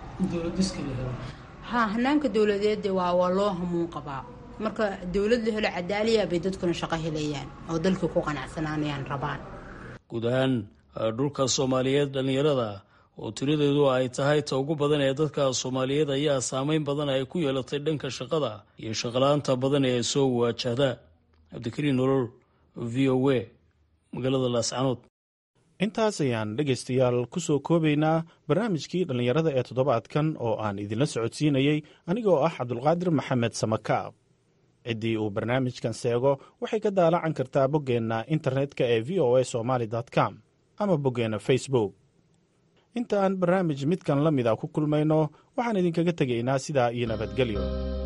Hanaanka dowladeed waa loo hamuun qabaa. Marka dowlad la helo cadaaliya bay dadkuna shaqo helayaan oo dalkii ku qanacsanaanayaan rabaan. Guud ahaan dhulka Soomaaliyeed dhallinyarada oo tiradeedu ay tahay ta ugu badan ee dadka Soomaaliyeed ayaa saameyn badan ay ku yeelatay dhanka shaqada iyo shaqalaanta badan ee soo waajahda. Cabdikariin Nolol, VOA, magaalada Laascanood. intaas ayaan dhegaystayaal ku soo koobaynaa barnaamijkii dhallinyarada ee toddobaadkan oo aan idinla socodsiinayey anigoo ah cabdulqaadir maxamed samakaab. ciddii uu barnaamijkan seego waxay ka daalacan kartaa boggeenna internetka ee voasomali.com ama boggeenna facebook. inta aan barnaamij midkan la mida ku kulmayno waxaan idinkaga tegaynaa sidaa iyo nabadgelyo.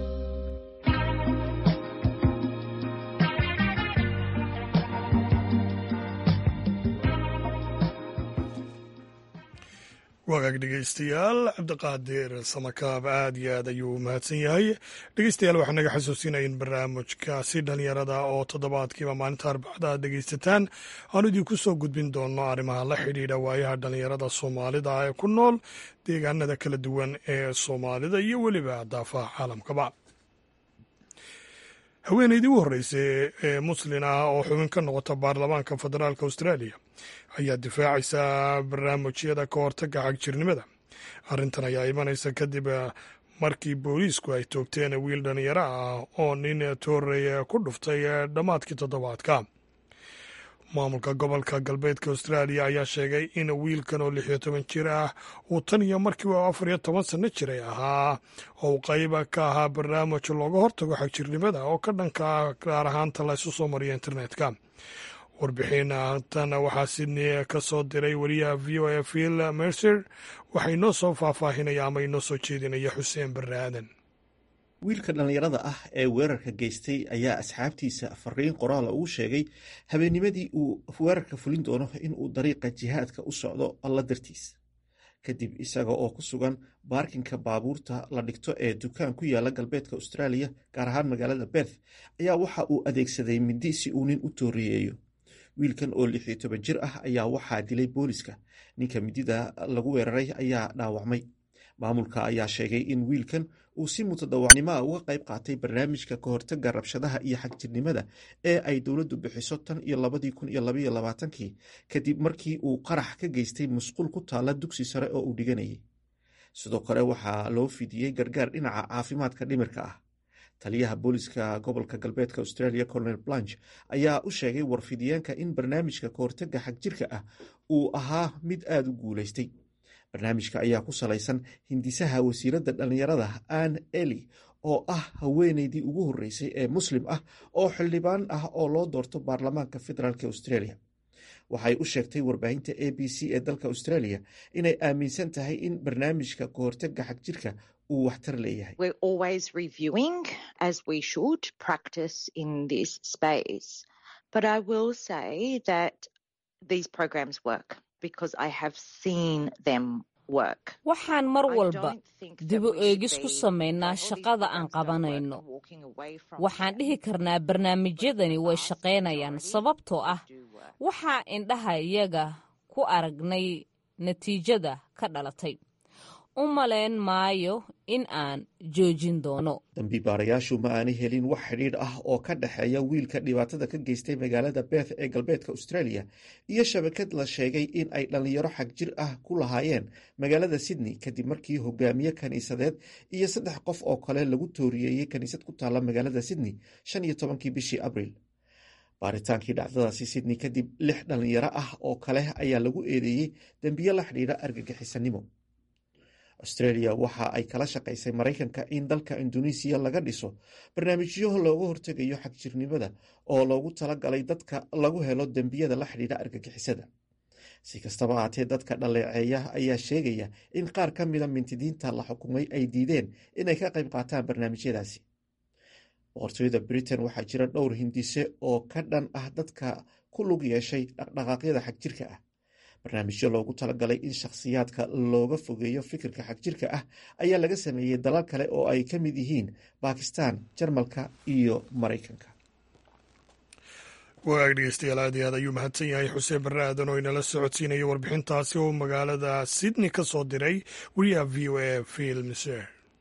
wagaag dhegeystayaal cabdiqaadir samakaab aad iyo aad ayuu mahadsan yahay. dhegeystayaal waxaa naga xasuusinaya in barnaamijkaasi dhallinyarada oo toddobaadkiiba maalinta arbacada aad dhegeysataan aanu idinku soo gudbin doono arrimaha la xidhiidha waayaha dhallinyarada soomaalida ee ku nool deegaanada kala duwan ee soomaalida iyo weliba daafaha caalamkaba. haweeneydii u horreysay ee muslin ah oo xubin ka noqota baarlamaanka federaalk australia ayaa difaacaysa barnaamijyada ka hortagga xagjirnimada. arrintan ayaa imanaysa kadib markii booliisku ay toogteen wiil dhallinyaro ah oo nin toorey ku dhuftay dhammaadkii toddobaadka. maamulka gobolka galbeedka australia ayaa sheegay in wiilkan oo 16 jir ah uu tan iyo markii uu 14 sanno jiray ahaa oo uu qayb ka ahaa barnaamij looga hortago xagjirnimada oo ka dhanka gaar ahaanta la isu soo mariya internetka. warbixintan waxaa Sydney ka soo diray wariyaha VOA Phil Mercer. waxaa inoo soo faahfaahinaya ama inoo soo jeedinaya xuseen barre aadan. wiilka dhallinyarada ah ee weerarka geystay ayaa asxaabtiisa fariin qoraala ugu sheegay habeennimadii uu weerarka fulin doono inuu dariiqa jihaadka u socdo alla dartiis. kadib isaga oo ku sugan baarkinka baabuurta la dhigto ee dukaan ku yaala galbeedka Australia gaar ahaan magaalada Perth ayaa waxa uu adeegsaday mindi si uu nin u tooriyeeyo. wiilkan oo 16 jir ah ayaa waxaa dilay booliska. ninka midida lagu weeraray ayaa dhaawacmay. maamulka ayaa sheegay in wiilkan uu si mutadawacnimo uga qayb qaatay barnaamijka ka hortagga rabshadaha iyo xagjirnimada ee ay dowladdu bixiso tan iyo 2022 kadib markii uu qarax ka geystay musqul ku taala dugsi sare oo uu dhiganayay. sidoo kale waxaa loo fidiyey gargaar dhinaca caafimaadka dhimirka ah. taliyaha booliska gobolka galbeedka Australia Colonel Blanche ayaa u sheegay warfidiyeenka in barnaamijka ka hortagga xagjirka ah uu ahaa mid aad u guulaystay. barnaamijka ayaa ku salaysan hindisaha wasiiradda dhallinyarada Anne Eli oo ah haweeneydii ugu horreysay ee muslim ah oo xildhibaan ah oo loo doorto baarlamaanka federaalk Australia. waxay u sheegtay warbaahinta ABC ee dalka Australia inay aaminsan tahay in barnaamijka ka hortagga xagjirka uu waxtar leeyahay. We're always reviewing as we should practice in this space. But I will say that these programs work because I have seen them work. waxaan mar walba dib u eegis ku samaynaa shaqada aan qabanayno. waxaan dhihi karnaa barnaamijyadani way shaqaynayaan sababtoo ah waxaa indhaha iyaga ku aragnay natiijada ka dhalatay. u malayn maayo in aan joojin doono. dambiibaarayaashu ma aanay helin wax xidhiidh ah oo ka dhexeeya wiilka dhibaatada ka geystay magaalada Perth ee galbeedka Australia iyo shabakad la sheegay in ay dhallinyaro xagjir ah ku lahaayeen magaalada Sydney kadib markii hogaamiye kaniisadeed iyo 3 qof oo kale lagu tooriyeeyay kaniisad ku taala magaalada Sydney 15 bishii Abriil. baaritaankii dhacdadaasi Sydney kadib 6 dhallinyaro ah oo kale ayaa lagu eedeeyay dambiyo la xidhiidha argagixisanimo. Australia waxa ay kala shaqaysay Mareykanka in dalka Indonesia laga dhiso barnaamijyo looga hortagayo xagjirnimada oo loogu talagalay dadka lagu helo dambiyada la xidhiidha argagixisada. si kastaba ahaatee dadka dhaleeceeya ayaa sheegaya in qaar ka mida mintidiinta la xukumay ay diideen inay ka qayb qaataan barnaamijyadaasi. boqortooyada Britain waxaa jira dhowr hindise oo ka dhan ah dadka ku lug yeeshay dhaqdhaqaaqyada xagjirka ah. barnaamijyo loogu talagalay in shakhsiyaadka looga fogeeyo fikirka xagjirka ah ayaa laga sameeyey dalal kale oo ay ka mid yihiin Bakistan, Jarmalka iyo Mareykanka. wagaag dhegeystayaal aad iyo aad ayuu mahadsan yahay xuseen barre aadan oo inala socodsiinaya warbixintaasi oo magaalada sydney ka soo diray wariyaha v o a Phil Mser.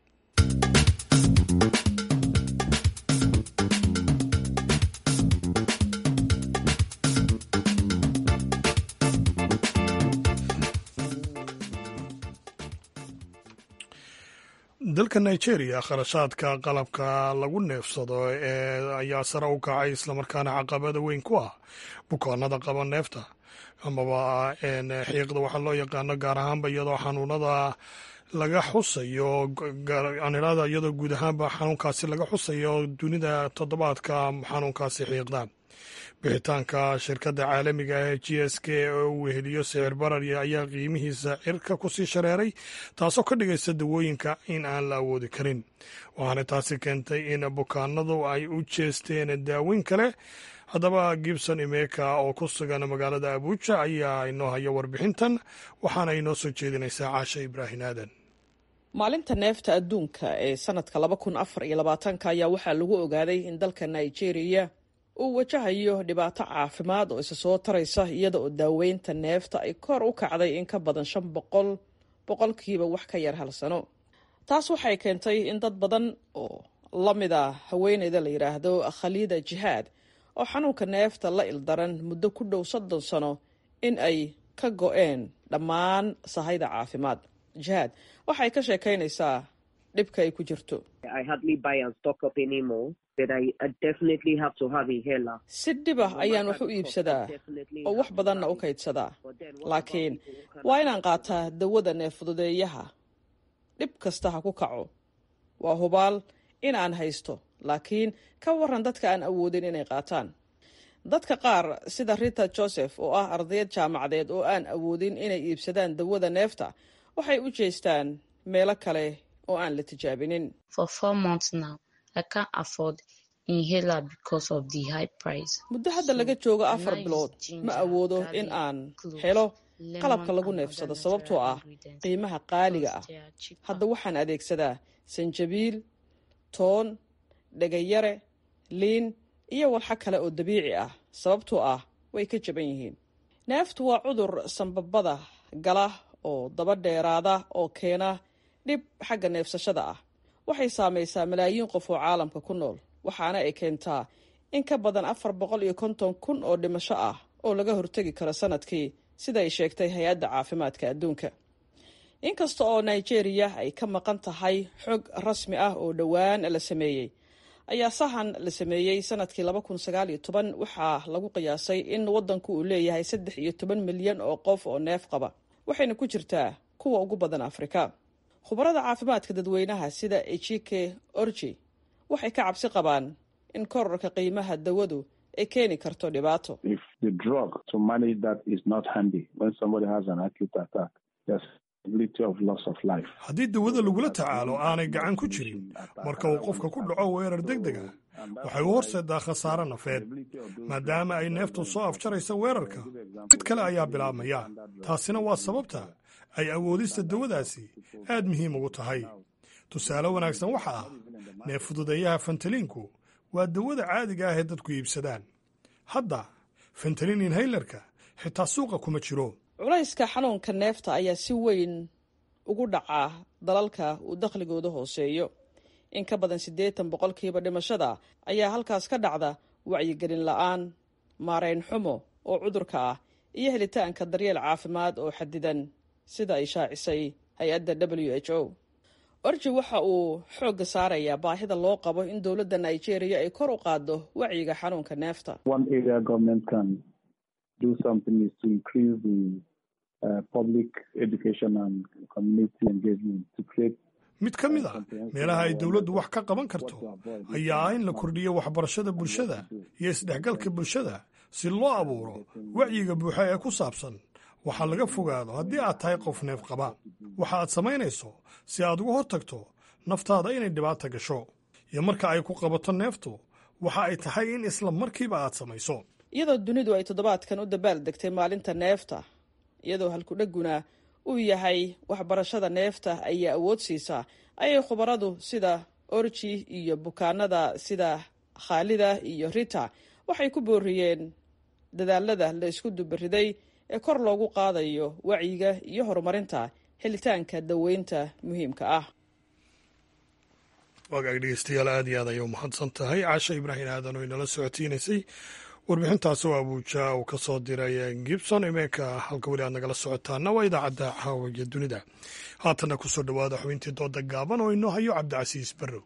dalka nigeria kharashaadka qalabka lagu neefsado ayaa sare u kacay islamarkaana caqabada weyn ku ah bukaanada qaba neefta amaba xiiqda waxaa loo yaqaano gaar ahaanba iyadoo xanuunada laga xusayo iyadoo guud ahaanba xanuunkaasi laga xusayo dunida toddobaadka xanuunkaasi xiiqda. bixitaanka shirkadda caalamiga ah ee g s k oo uu weheliyo sicir barari ayaa qiimihiisa cirka kusii shareeray, taasoo ka dhigaysa dawooyinka in aan la awoodi karin, waxaana taasi keentay in bukaanadu ay u jeesteen daaweyn kale. haddaba gibson imeka oo ku sugan magaalada abuuja ayaa inoo haya warbixintan, waxaana inoo soo jeedinaysaa caasha ibraahim aadan. maalinta neefta adduunka ee sanadka 2024 ayaa waxaa lagu ogaaday in dalka nigeria uu wajahayo dhibaato caafimaad oo isa soo taraysa iyada oo daaweynta neefta ay kor u kacday in ka badan 500 boqolkiiba wax ka yar hal sano. taas waxay keentay in dad badan oo la mid ah haweeneyda la yidhaahdo khaliida jihaad oo xanuunka neefta la ildaran muddo ku dhow 30 sano in ay ka go-een dhammaan sahayda caafimaad. jihaad waxay ka sheekaynaysaa dhibka ay ku jirto. si dhib ah ayaan wax u iibsadaa oo wax badanna u kaydsadaa, laakiin waa inaan qaataa dawada neeffududeeyaha dhib kasta ha ku kaco. waa hubaal in aan haysto, laakiin ka waran dadka aan awoodin inay qaataan. dadka qaar sida Rita Joseph oo ah ardayad jaamacadeed oo aan awoodin inay iibsadaan dawada neefta waxay u jeestaan meelo kale oo aan la tijaabinin. muddo hadda laga joogo 4 bilood ma awoodo in aan helo qalabka lagu neefsado sababtoo ah qiimaha qaaliga ah. hadda waxaan adeegsadaa sanjabiil, toon, dhegayare, liin iyo walxa kale oo dabiici ah sababtoo ah way ka jaban yihiin. neeftu waa cudur sanbabada gala oo daba dheeraada oo keena dhib xagga neefsashada ah. waxay saamaysaa malaayiin qof oo caalamka ku nool, waxaana ay keentaa in ka badan 450,000 oo dhimasho ah oo laga hortegi karo sanadkii, sida ay sheegtay hay-adda caafimaadka adduunka. inkasta oo nigeria ay ka maqan tahay xog rasmi ah oo dhowaan la sameeyey, ayaa sahan la sameeyey sanadkii 2019 waxaa lagu qiyaasay in waddanku uu leeyahay 13 milyan oo qof oo neef qaba, waxayna ku jirtaa kuwa ugu badan Afrika. khubarada caafimaadka dadweynaha sida Ejike Orji waxay ka cabsi qabaan in kororka qiimaha dawadu ay keeni karto dhibaato. haddii dawada lagula tacaalo aanay gacan ku jirin marka uu qofka ku dhaco weerar degdeg ah, waxay u horseedaa khasaare nafeed. maadaama ay neeftu soo afjaraysa weerarka, mid kale ayaa bilaabmaya. taasina waa sababta ay awoodista dawadaasi aad muhiim ugu tahay. tusaale wanaagsan waxa ah neeffududeeyaha fentaliinku waa dawada caadiga ah ee dadku iibsadaan. hadda fentalin inhaylarka xitaa suuqa kuma jiro. culayska xanuunka neefta ayaa si weyn ugu dhacaa dalalka uu dakhligooda hooseeyo. in ka badan 80 boqolkiiba dhimashada ayaa halkaas ka dhacda wacyigelin la'aan, maarayn xumo oo cudurka ah iyo helitaanka daryeel caafimaad oo xadidan, sida ay shaacisay hay-adda WHO. Orji waxa uu xoogga saarayaa baahida loo qabo in dowladda Nigeria ay kor u qaaddo wacyiga xanuunka neefta. mid ka mid ah meelaha ay dawladdu wax ka qaban karto ayaa ah in la kordhiyo waxbarashada bulshada iyo isdhexgalka bulshada si loo abuuro wacyiga buuxa ee ku saabsan waxaa laga fogaado haddii aad tahay qof neef qaba, waxa aad samaynayso si aad uga hortagto naftaada inay dhibaata gasho, iyo marka ay ku qabato neeftu waxa ay tahay in isla markiiba aad samayso. iyadoo dunidu ay toddobaadkan u dabaal degtay maalinta neefta, iyadoo halkudheguna uu yahay waxbarashada neefta ayaa awood siisaa, ayay khubaradu sida Orji iyo bukaanada sida Khaalida iyo Rita waxay ku booriyeen dadaalada la isku dubariday ee kor loogu qaadayo wacyiga iyo horumarinta helitaanka daweynta muhiimka ah. wagaag dhegeystayaal aad iyo aad ayay u mahadsan tahay caasha ibraahim aadan oo inala socotiinaysay warbixintaas oo abuuja uu ka soo diray gibson. imeenka halka weli aad nagala socotaana waa idaacadda caawiya dunida. haatanna ku soo dhowaada xubintii dooda gaaban oo inoo hayo cabdicasiis barrow.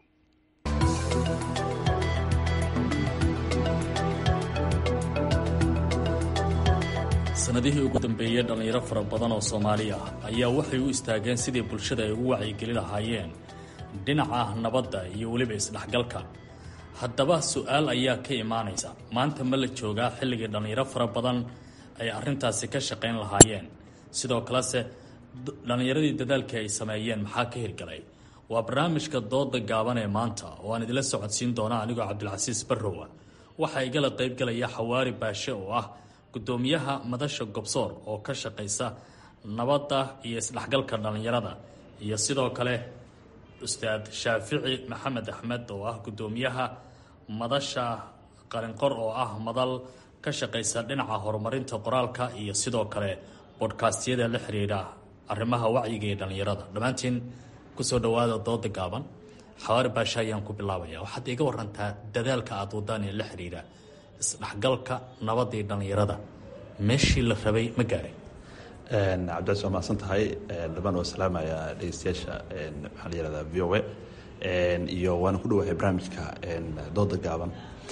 sanadihii ugu dambeeyey dhallinyaro fara badan oo Soomaali ah ayaa waxay u istaageen sidii bulshada ay ugu wacyigelin lahaayeen dhinaca nabadda iyo weliba isdhexgalka. haddaba su-aal ayaa ka imaanaysa, maanta ma la joogaa xilligii dhallinyaro fara badan ay arrintaasi ka shaqayn lahaayeen? sidoo kalese dhallinyaradii dadaalkii ay sameeyeen maxaa ka hirgalay? waa barnaamijka dooda gaaban ee maanta oo aan idila socodsiin doona anigoo cabdilcasiis barrowa. waxaa igala qaybgalaya xawaari baashe oo ah gudoomiyaha madasha Gobsoor oo ka shaqaysa nabadda iyo isdhexgalka dhallinyarada, iyo sidoo kale ustaad Shaafici Maxamed Axmed oo ah gudoomiyaha madasha Qalinqor oo ah madal ka shaqaysa dhinaca horumarinta qoraalka iyo sidoo kale podcastyada la xiriira arrimaha wacyiga ee dhallinyarada. dhammaantiin kusoo dhawaada dooda gaaban. xawaari baasha ayaan ku bilaabaya. waxaad iga warantaa dadaalka aad wadaan ee la xiriira isdhexgalka nabadda iyo dhallinyarada, meeshii la rabay ma gaaray? cabdicasiis waa mahadsan tahay. dhamaan waa salaamaya dhegeystayaasha maxaa la yihahdaa v o a iyo waana ku dhawahay barnaamijka dooda gaaban.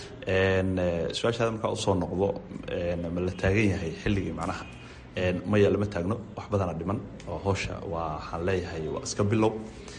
su-aashaada markaa usoo noqdo, ma la taagan yahay xilligii macnaha maya lama taagno, wax badana dhiman oo howsha waxaan leeyahay waa iska bilow.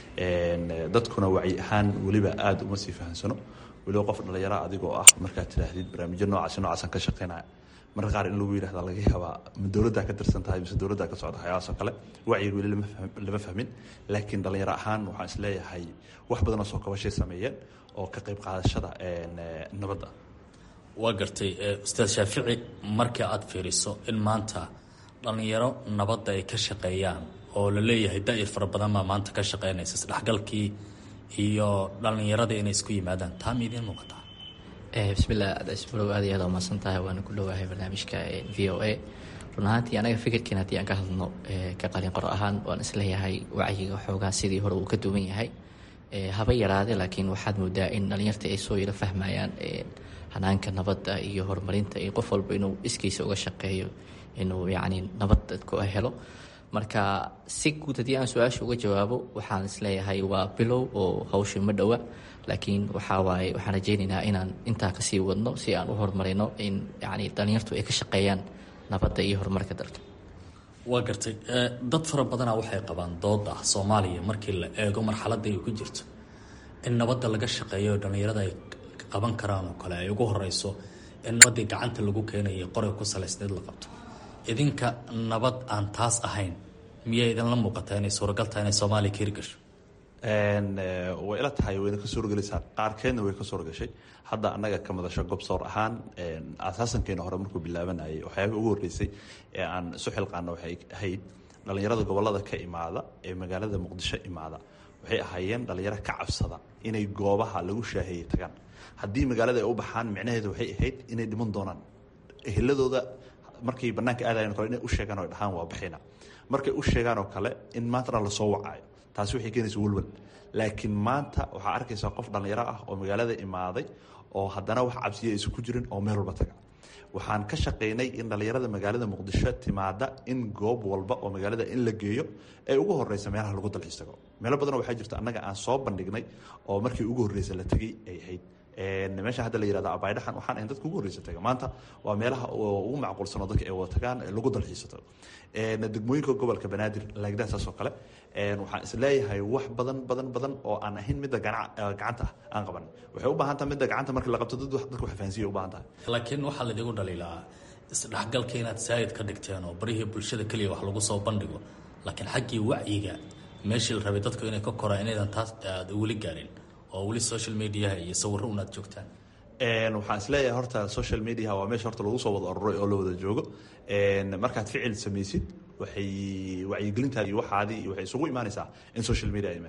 dadkuna wacyi ahaan weliba aada uma sii fahamsano. weliba qof dhallinyara adigoo ah markaad tidhaahdid barnaamijyo noocaasaan ka shaqaynaya, marka qaar in lagu yidhahda laga yaabaa ma dowladdaa ka tirsan tahay mise dowladdaa ka socda waxyaabahaas oo kale. wacyiga weli lama fahmin, laakiin dhallinyaro ahaan waxaan is leeyahay wax badan oo soo kabashay sameeyeen oo ka qayb qaadashada nabadda. waa gartay ustaad Shaafici, markii aad fiiriso in maanta dhallinyaro nabadda ay ka shaqeeyaan oo la leeyahay daa'ir fara badan baa maanta ka shaqeynaysa isdhexgalkii iyo dhallinyarada inay isku yimaadaan, taa ma idiin muuqataa? bismillah, cabdicasiis aad iyo aad umahadsan tahay. waana ku dhawahay barnaamijka v o a. run ahaantii anaga fikirkiina haddii aan ka hadlno ka qalinqor ahaan waan isleeyahay wacyiga xoogaa sidii hore uu ka duwan yahay, haba yaraade, laakiin waxaad moodaa in dhallinyarta ay soo yaro fahmayaan hanaanka nabadda iyo horumarinta iyo qof walba inuu iskiisa uga shaqeeyo inuu yacni nabad dadku helo. marka si guud haddii aan su-aasha uga jawaabo, waxaan isleeyahay waa bilow oo hawsha ma dhowa, laakiin waxaan rajaynaynaa inaan intaa kasii wadno si aan u horumarino in yani dhallinyartu ay ka shaqeeyaan nabadda iyo horumarka dalka. waa gartay. dad fara badanaa waxay qabaan dooda Soomaaliya markii la eego marxaladda ay ku jirto in nabadda laga shaqeeyo dhallinyarada ay qaban karaan oo kale ay ugu horeyso in nabaddii gacanta lagu keenayo qoray ku salaysneed la qabto. idinka nabad aan taas ahayn miyay idinla muuqataa inay suuragal tahay inay Soomaaliya ka hirgasho? way ila tahay wayna ka suurogelaysaa, qaarkeedna way ka suurogashay. hadda annaga ka madasho Gobsoor ahaan asaasankeena hore markuu bilaabanayay waxyaabihii ugu horreysay ee aan isu xilqaano waxay ahayd dhallinyarada gobollada ka imaada ee magaalada Muqdisho imaada waxay ahaayeen dhallinyaro ka cabsada inay goobaha lagu shaaheeyey tagaan. haddii magaalada ay u baxaan micnaheedu waxay ahayd inay dhiman doonaan. eheladooda markay bannaanka aadayan kale inay u sheegaan oo dhahaan waa baxayna, markay u sheegaan oo kale in maantana lasoo wacaayo, taasi waxay keenaysa walwal. laakiin maanta waxaa arkaysaa qof dhallinyaro ah oo magaalada imaaday oo haddana wax cabsiya aysan ku jirin oo meel walba taga. waxaan ka shaqaynay in dhallinyarada magaalada Muqdisho timaada in goob walba oo magaalada in la geeyo ay ugu horeysa meelaha lagu dalxiis tago. meelo badan waxaa jirta annaga aan soo bandhignay oo markii ugu horreysa la tegay ay ahayd meesha hadda la yihahda abaydhaxan waxaan ahayn dadka ugu horreysa taga. maanta waa meelaha ugu macquulsan oo dadka ay wada tagaan lagu dalxiisato. degmooyinka gobolka Banaadir laagdaa saas oo kale waxaan is leeyahay wax badan oo aan ahayn midda gacanta aan qaban. waxay u baahan tahay midda gacanta markii la qabto dadku wax fahansiiyay u baahan tahay. laakiin waxaa la idigu dhaliilaa isdhexgalka inaad saayid ka dhigteen oo barihii bulshada keliya wax lagu soo bandhigo, laakiin xaggii wacyiga meeshii la rabay dadku inay ka koraan inaydan taas aad weli gaarin oo weli social mediaha iyo sawirro unaad joogtaan. waxaan is leeyahay horta social media waa meesha horta lagu soo wada aruuray oo la wada joogo. markaad ficil samaysid waxay wacyigelintaadi iyo waxaadii waxay isugu imaanaysaa in social media ay imaad.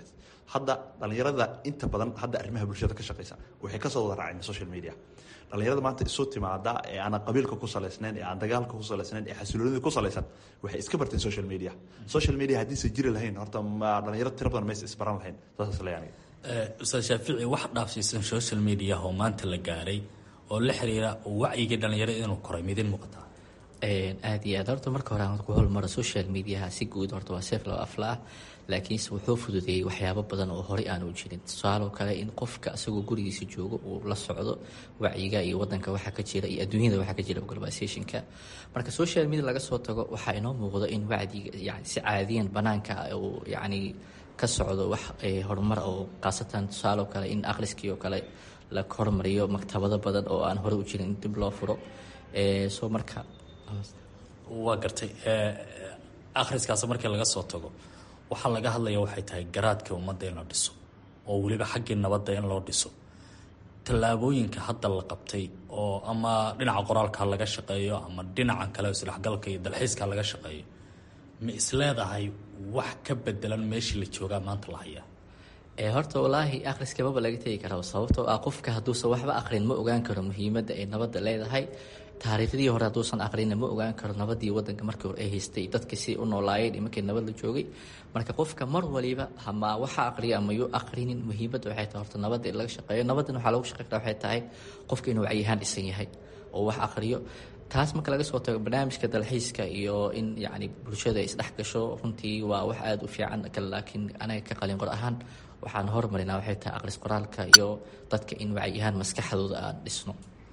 hadda dhalinyarada inta badan hadda arrimaha bulshada ka shaqeysa waxay kasoo wada raaceen social media. dhalinyarada maanta isu timaada ee aan qabiilka ku salaysnayn ee aan dagaalka ku salaysnayn ee xasiloonida ku salaysan waxay iska barteen social media. social media haddii sa jiri lahayn horta dhalinyarada tiro badan maysa isbaran lahayn. saas la yani ustaad Shaafici wax dhaafsiisan social media oo maanta la gaaray oo la xiriira wacyiga dhalinyarada inuu koray midin muuqata. aad iyo aad horta marka hore aan ku hormaro social media si guud horta waa seef loo afla ah, laakiinse wuxuu fududeeyey waxyaabo badan oo horey aan u jirin. tusaaloo kale in qofka isagoo gurigiisa joogo uu la socdo wacyiga iyo wadanka waxa ka jira iyo adduunyada waxa ka jira globalizationka. marka social media laga soo tago waxaa inoo muuqdo in wacyiga yani si caadiyan banaanka uu yani ka socdo wax horumar oo qaasatan tusaaloo kale in akhriskii oo kale la hormariyo maktabado badan oo aan hore u jirin in dib loo furo. soo marka waa gartay akhriskaas markii laga soo tago waxaa laga hadlaya waxay tahay garaadka ummadda in la dhiso oo weliba xaggii nabadda in loo dhiso. tallaabooyinka hadda la qabtay oo ama dhinaca qoraalka laga shaqeeyo ama dhinaca kale isdhexgalka iyo dalxiiska laga shaqeeyo ma isleedahay wax ka bedelan meeshii la joogaa maanta la hayaa? horta walaahi akhriska maba laga tegi karo sababtoo ah qofka hadduusan waxba aqrin ma ogaan karo muhiimadda ay nabadda leedahay. taariikhdii hore hadduusan aqrinna ma ogaan karo nabadii wadanka markii hore ay haystay dadka si u noolaayeen iyo markii nabad la joogay. marka qofka mar waliba ama waxa aqriya ama yuu aqrinin muhiimadda waxay tahay horta nabadda in laga shaqeeyo. nabaddan waxaa lagu shaqeyn karaa waxay tahay qofka inuu wacyihaan dhisan yahay oo wax aqriyo. taas marka laga soo tago barnaamijka dalxiiska iyo in yacni bulshada isdhex gasho runtii waa wax aada u fiican laakiin anaga ka qalin qor ahaan waxaan hormarinaa waxay tahay aqris qoraalka iyo dadka in wacyihaan maskaxdooda aan dhisno.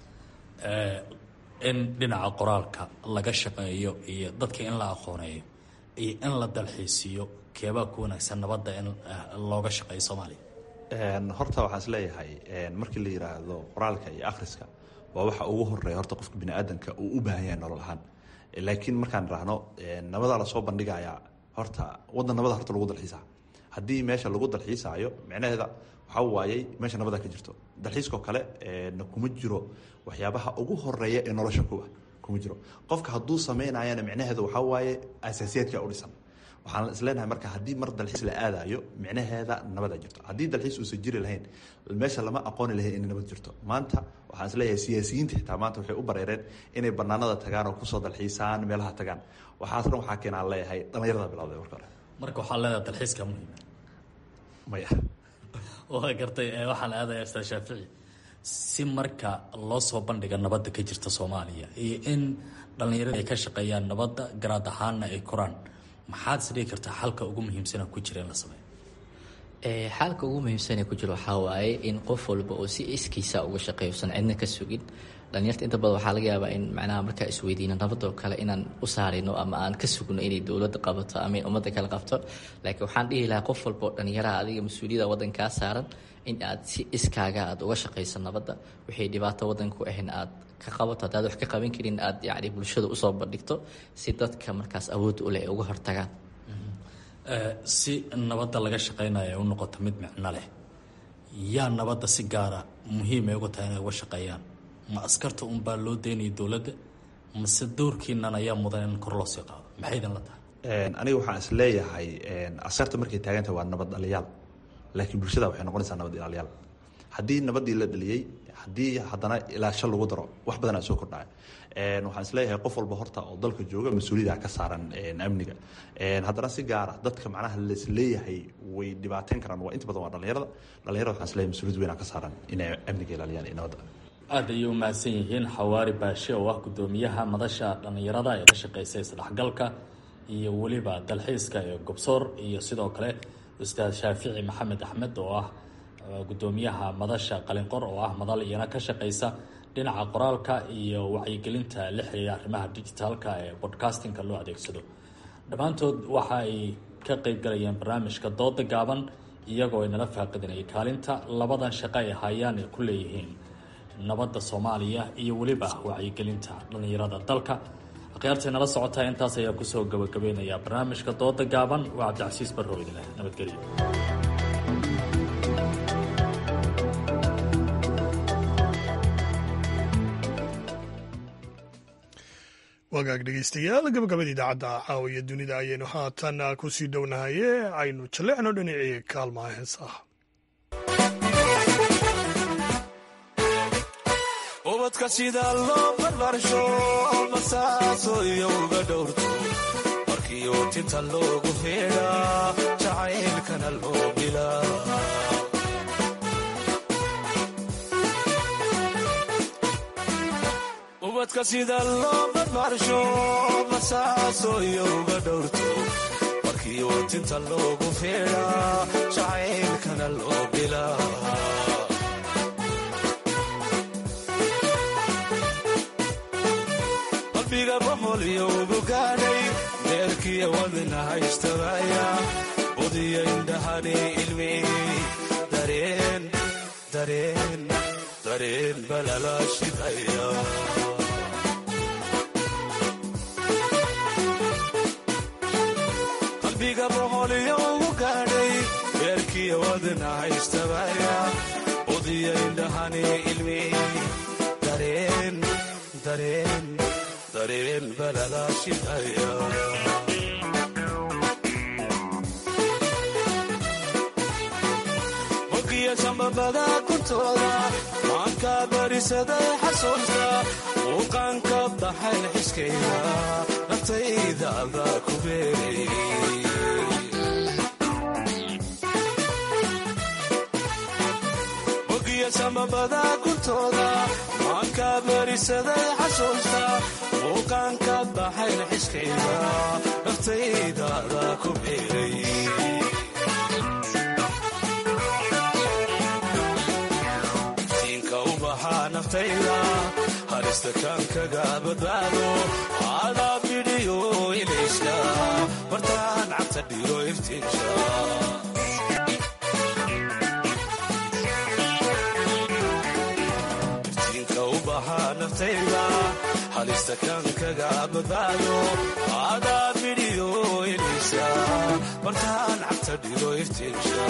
in dhinaca qoraalka laga shaqeeyo iyo dadka in la aqooneeyo iyo in la dalxiisiyo keebaa ku wanaagsan nabadda in looga shaqeeyo Soomaaliya? horta waxaan is leeyahay markii la yiraahdo qoraalka iyo akhriska waa waxa ugu horeeya horta qofka bini'aadanka uu u baahan yahay nolol ahaan. laakiin markaan raahno nabada la soo bandhigayaa horta wadan nabada horta lagu dalxiisaa. haddii meesha lagu dalxiisaayo micnaheeda waxaa waayey meesha nabada ka jirto. dalxiiskoo kale kuma jiro waxyaabaha ugu horeeya ee nolosha kuma jiro. qofka hadduu sameynayana micnaheeda waxaa waaye asaasiyaadka u dhisan. waxaan isleenahay marka haddii mar dalxiis la aadayo micnaheeda nabada jirto. haddii dalxiis uusan jiri lahayn meesha lama aqooni lahayn inay nabad jirto. maanta waxaan isleeyahay siyaasiyiinta xitaa maanta waxay u bareereen inay banaanada tagaan oo kusoo dalxiisaan meelaha tagaan. waxaas dhan waxaa keenaan leeyahay dhalinyarada bilowday marka hore. marka waxaa leedahay dalxiiska muhiim maya waa gartay. waxaan aadaya ustaad Shaafici si marka loo soo bandhiga nabadda ka jirta Soomaaliya iyo in dhalinyarada ay ka shaqeeyaan nabadda garaad ahaanna ay koraan, maxaad isdhihi kartaa xalka ugu muhiimsan ku jira in la sameeyo? xalka ugu muhiimsan ee ku jira waxaa waaye in qof walba oo si iskiisa uga shaqeeyo san cidna ka sugin. dhalinyarta inta badan waxaa laga yaabaa in macnaha markaa isweydiino nabadoo kale inaan u saarino ama aan ka sugno inay dowladda qabato ama in ummadda kale qabto. laakiin waxaan dhihi lahaa qof walba oo dhalinyaraha adiga mas-uuliyadda waddankaa saaran in aad si iskaaga aad uga shaqayso nabadda. wixii dhibaato waddanku ahayn aad ka qabato, haddaad wax ka qaban karin aad yacni bulshada usoo bandhigto si dadka markaas awood u leh ay uga hortagaan. si nabadda laga shaqeynayo ay u noqoto mid micno leh, yaa nabadda si gaara muhiim ay uga tahay inay uga shaqeeyaan? ma askarta unbaa loo daynaya dowladda mase doorkiinan ayaa mudan in kor loo sii qaado? maxay idin la tahay? aniga waxaan is leeyahay askarta markay taagantahay waa nabad dhaliyaal, laakiin bulshada waxay noqonaysaa nabad ilaaliyaal. haddii nabadii la dhaliyey haddii haddana ilaasho lagu daro wax badan aa soo kordhaya. waxaan isleeyahay qof walba horta oo dalka jooga mas-uuliyada ka saaran amniga. haddana si gaara dadka macnaha laisleeyahay way dhibaateyn karaan waa inta badan waa dhalinyarada. waxaan isleeyahay mas-uuliyad weyn ka saaran inay amniga ilaaliyaan iyo nabadda. aad ayay u mahadsan yihiin xawaari baashe oo ah gudoomiyaha madasha dhalinyarada ee ka shaqeysa isdhexgalka iyo weliba dalxiiska ee Gobsoor, iyo sidoo kale ustaad Shaafici Maxamed Axmed oo ah gudoomiyaha madasha qalinqor oo ah madal iyana ka shaqeysa dhinaca qoraalka iyo wacyigelinta la xiriira arrimaha digitalka ee podcastingka loo adeegsado. dhammaantood waxa ay ka qayb galayeen barnaamijka dooda gaaban iyagoo ay nala faaqidinayay kaalinta labadan shaqo ay hayaan ay ku leeyihiin nabadda Soomaaliya iyo weliba wacyigelinta dhalinyarada dalka. akhyaartii nala socotaa intaas ayaa kusoo gabagabeynaya barnaamijka dooda gaaban. waa Cabdicasiis Barrow idin leh nabadgelyo. wagaag dhegeystayaal gabagabada idaacadda caawiya dunida ayaynu haatan ku sii dhownahaye aynu jalleecno dhinacii kaalmaha heesaha ubadka sida loo barbaarsho basaaso iyo uga dhowrto markii uu tinta loogu feedhaa jacaylkana loo bilaa ubadka sida loo barbaarsho basaaso iyo uga dhowrto markii uu tinta loogu feedhaa jacaylkana loo bilaa qalbiga boqoliyo ugu gaadhay deerkiya wadna haystabaya budiya indhahani ilmi dareen balala shidaya qalbiga boqoliyo ugu gaadhay deerkiya wadna haystabaya budiya indhahani ilmi dareen balala shidaya mogiya sambabada kuntooda maanka barisaday xasuusta muuqaanka baxay xiskayda naftayda adaa ku beeray mogiya sambabada kuntooda maanka barisaday xasuusta muuqaanka baxayn xiskayda naftayda adaa ku beeray iftiinka u baxaa naftayda halista kaan kaga badbaado adaa bidhiyo ilayska bartaan cabta dhiro iftiinsha naftayda halista kaan kaga badbaado adaa bidhiyo ilaysa bartaan cabta dhiro iftiinsha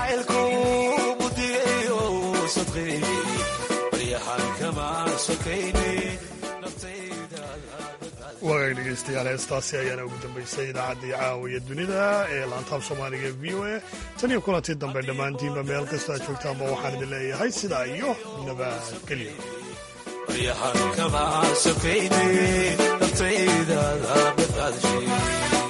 jacaylku mudigayo sadqeeyey baryahan kama sokayne waagay dhegeystayaal heestaasi ayaana ugu dambaysay idaacaddii caawiya dunida ee laantaab soomaaliga v o a tan iyo kulantii dambe dhammaantiinba meel kastoo aad joogtaanba waxaan idin leeyahay sidaa iyo nabadgelyo baryahan kama sokayne naftaydaada badbaadashay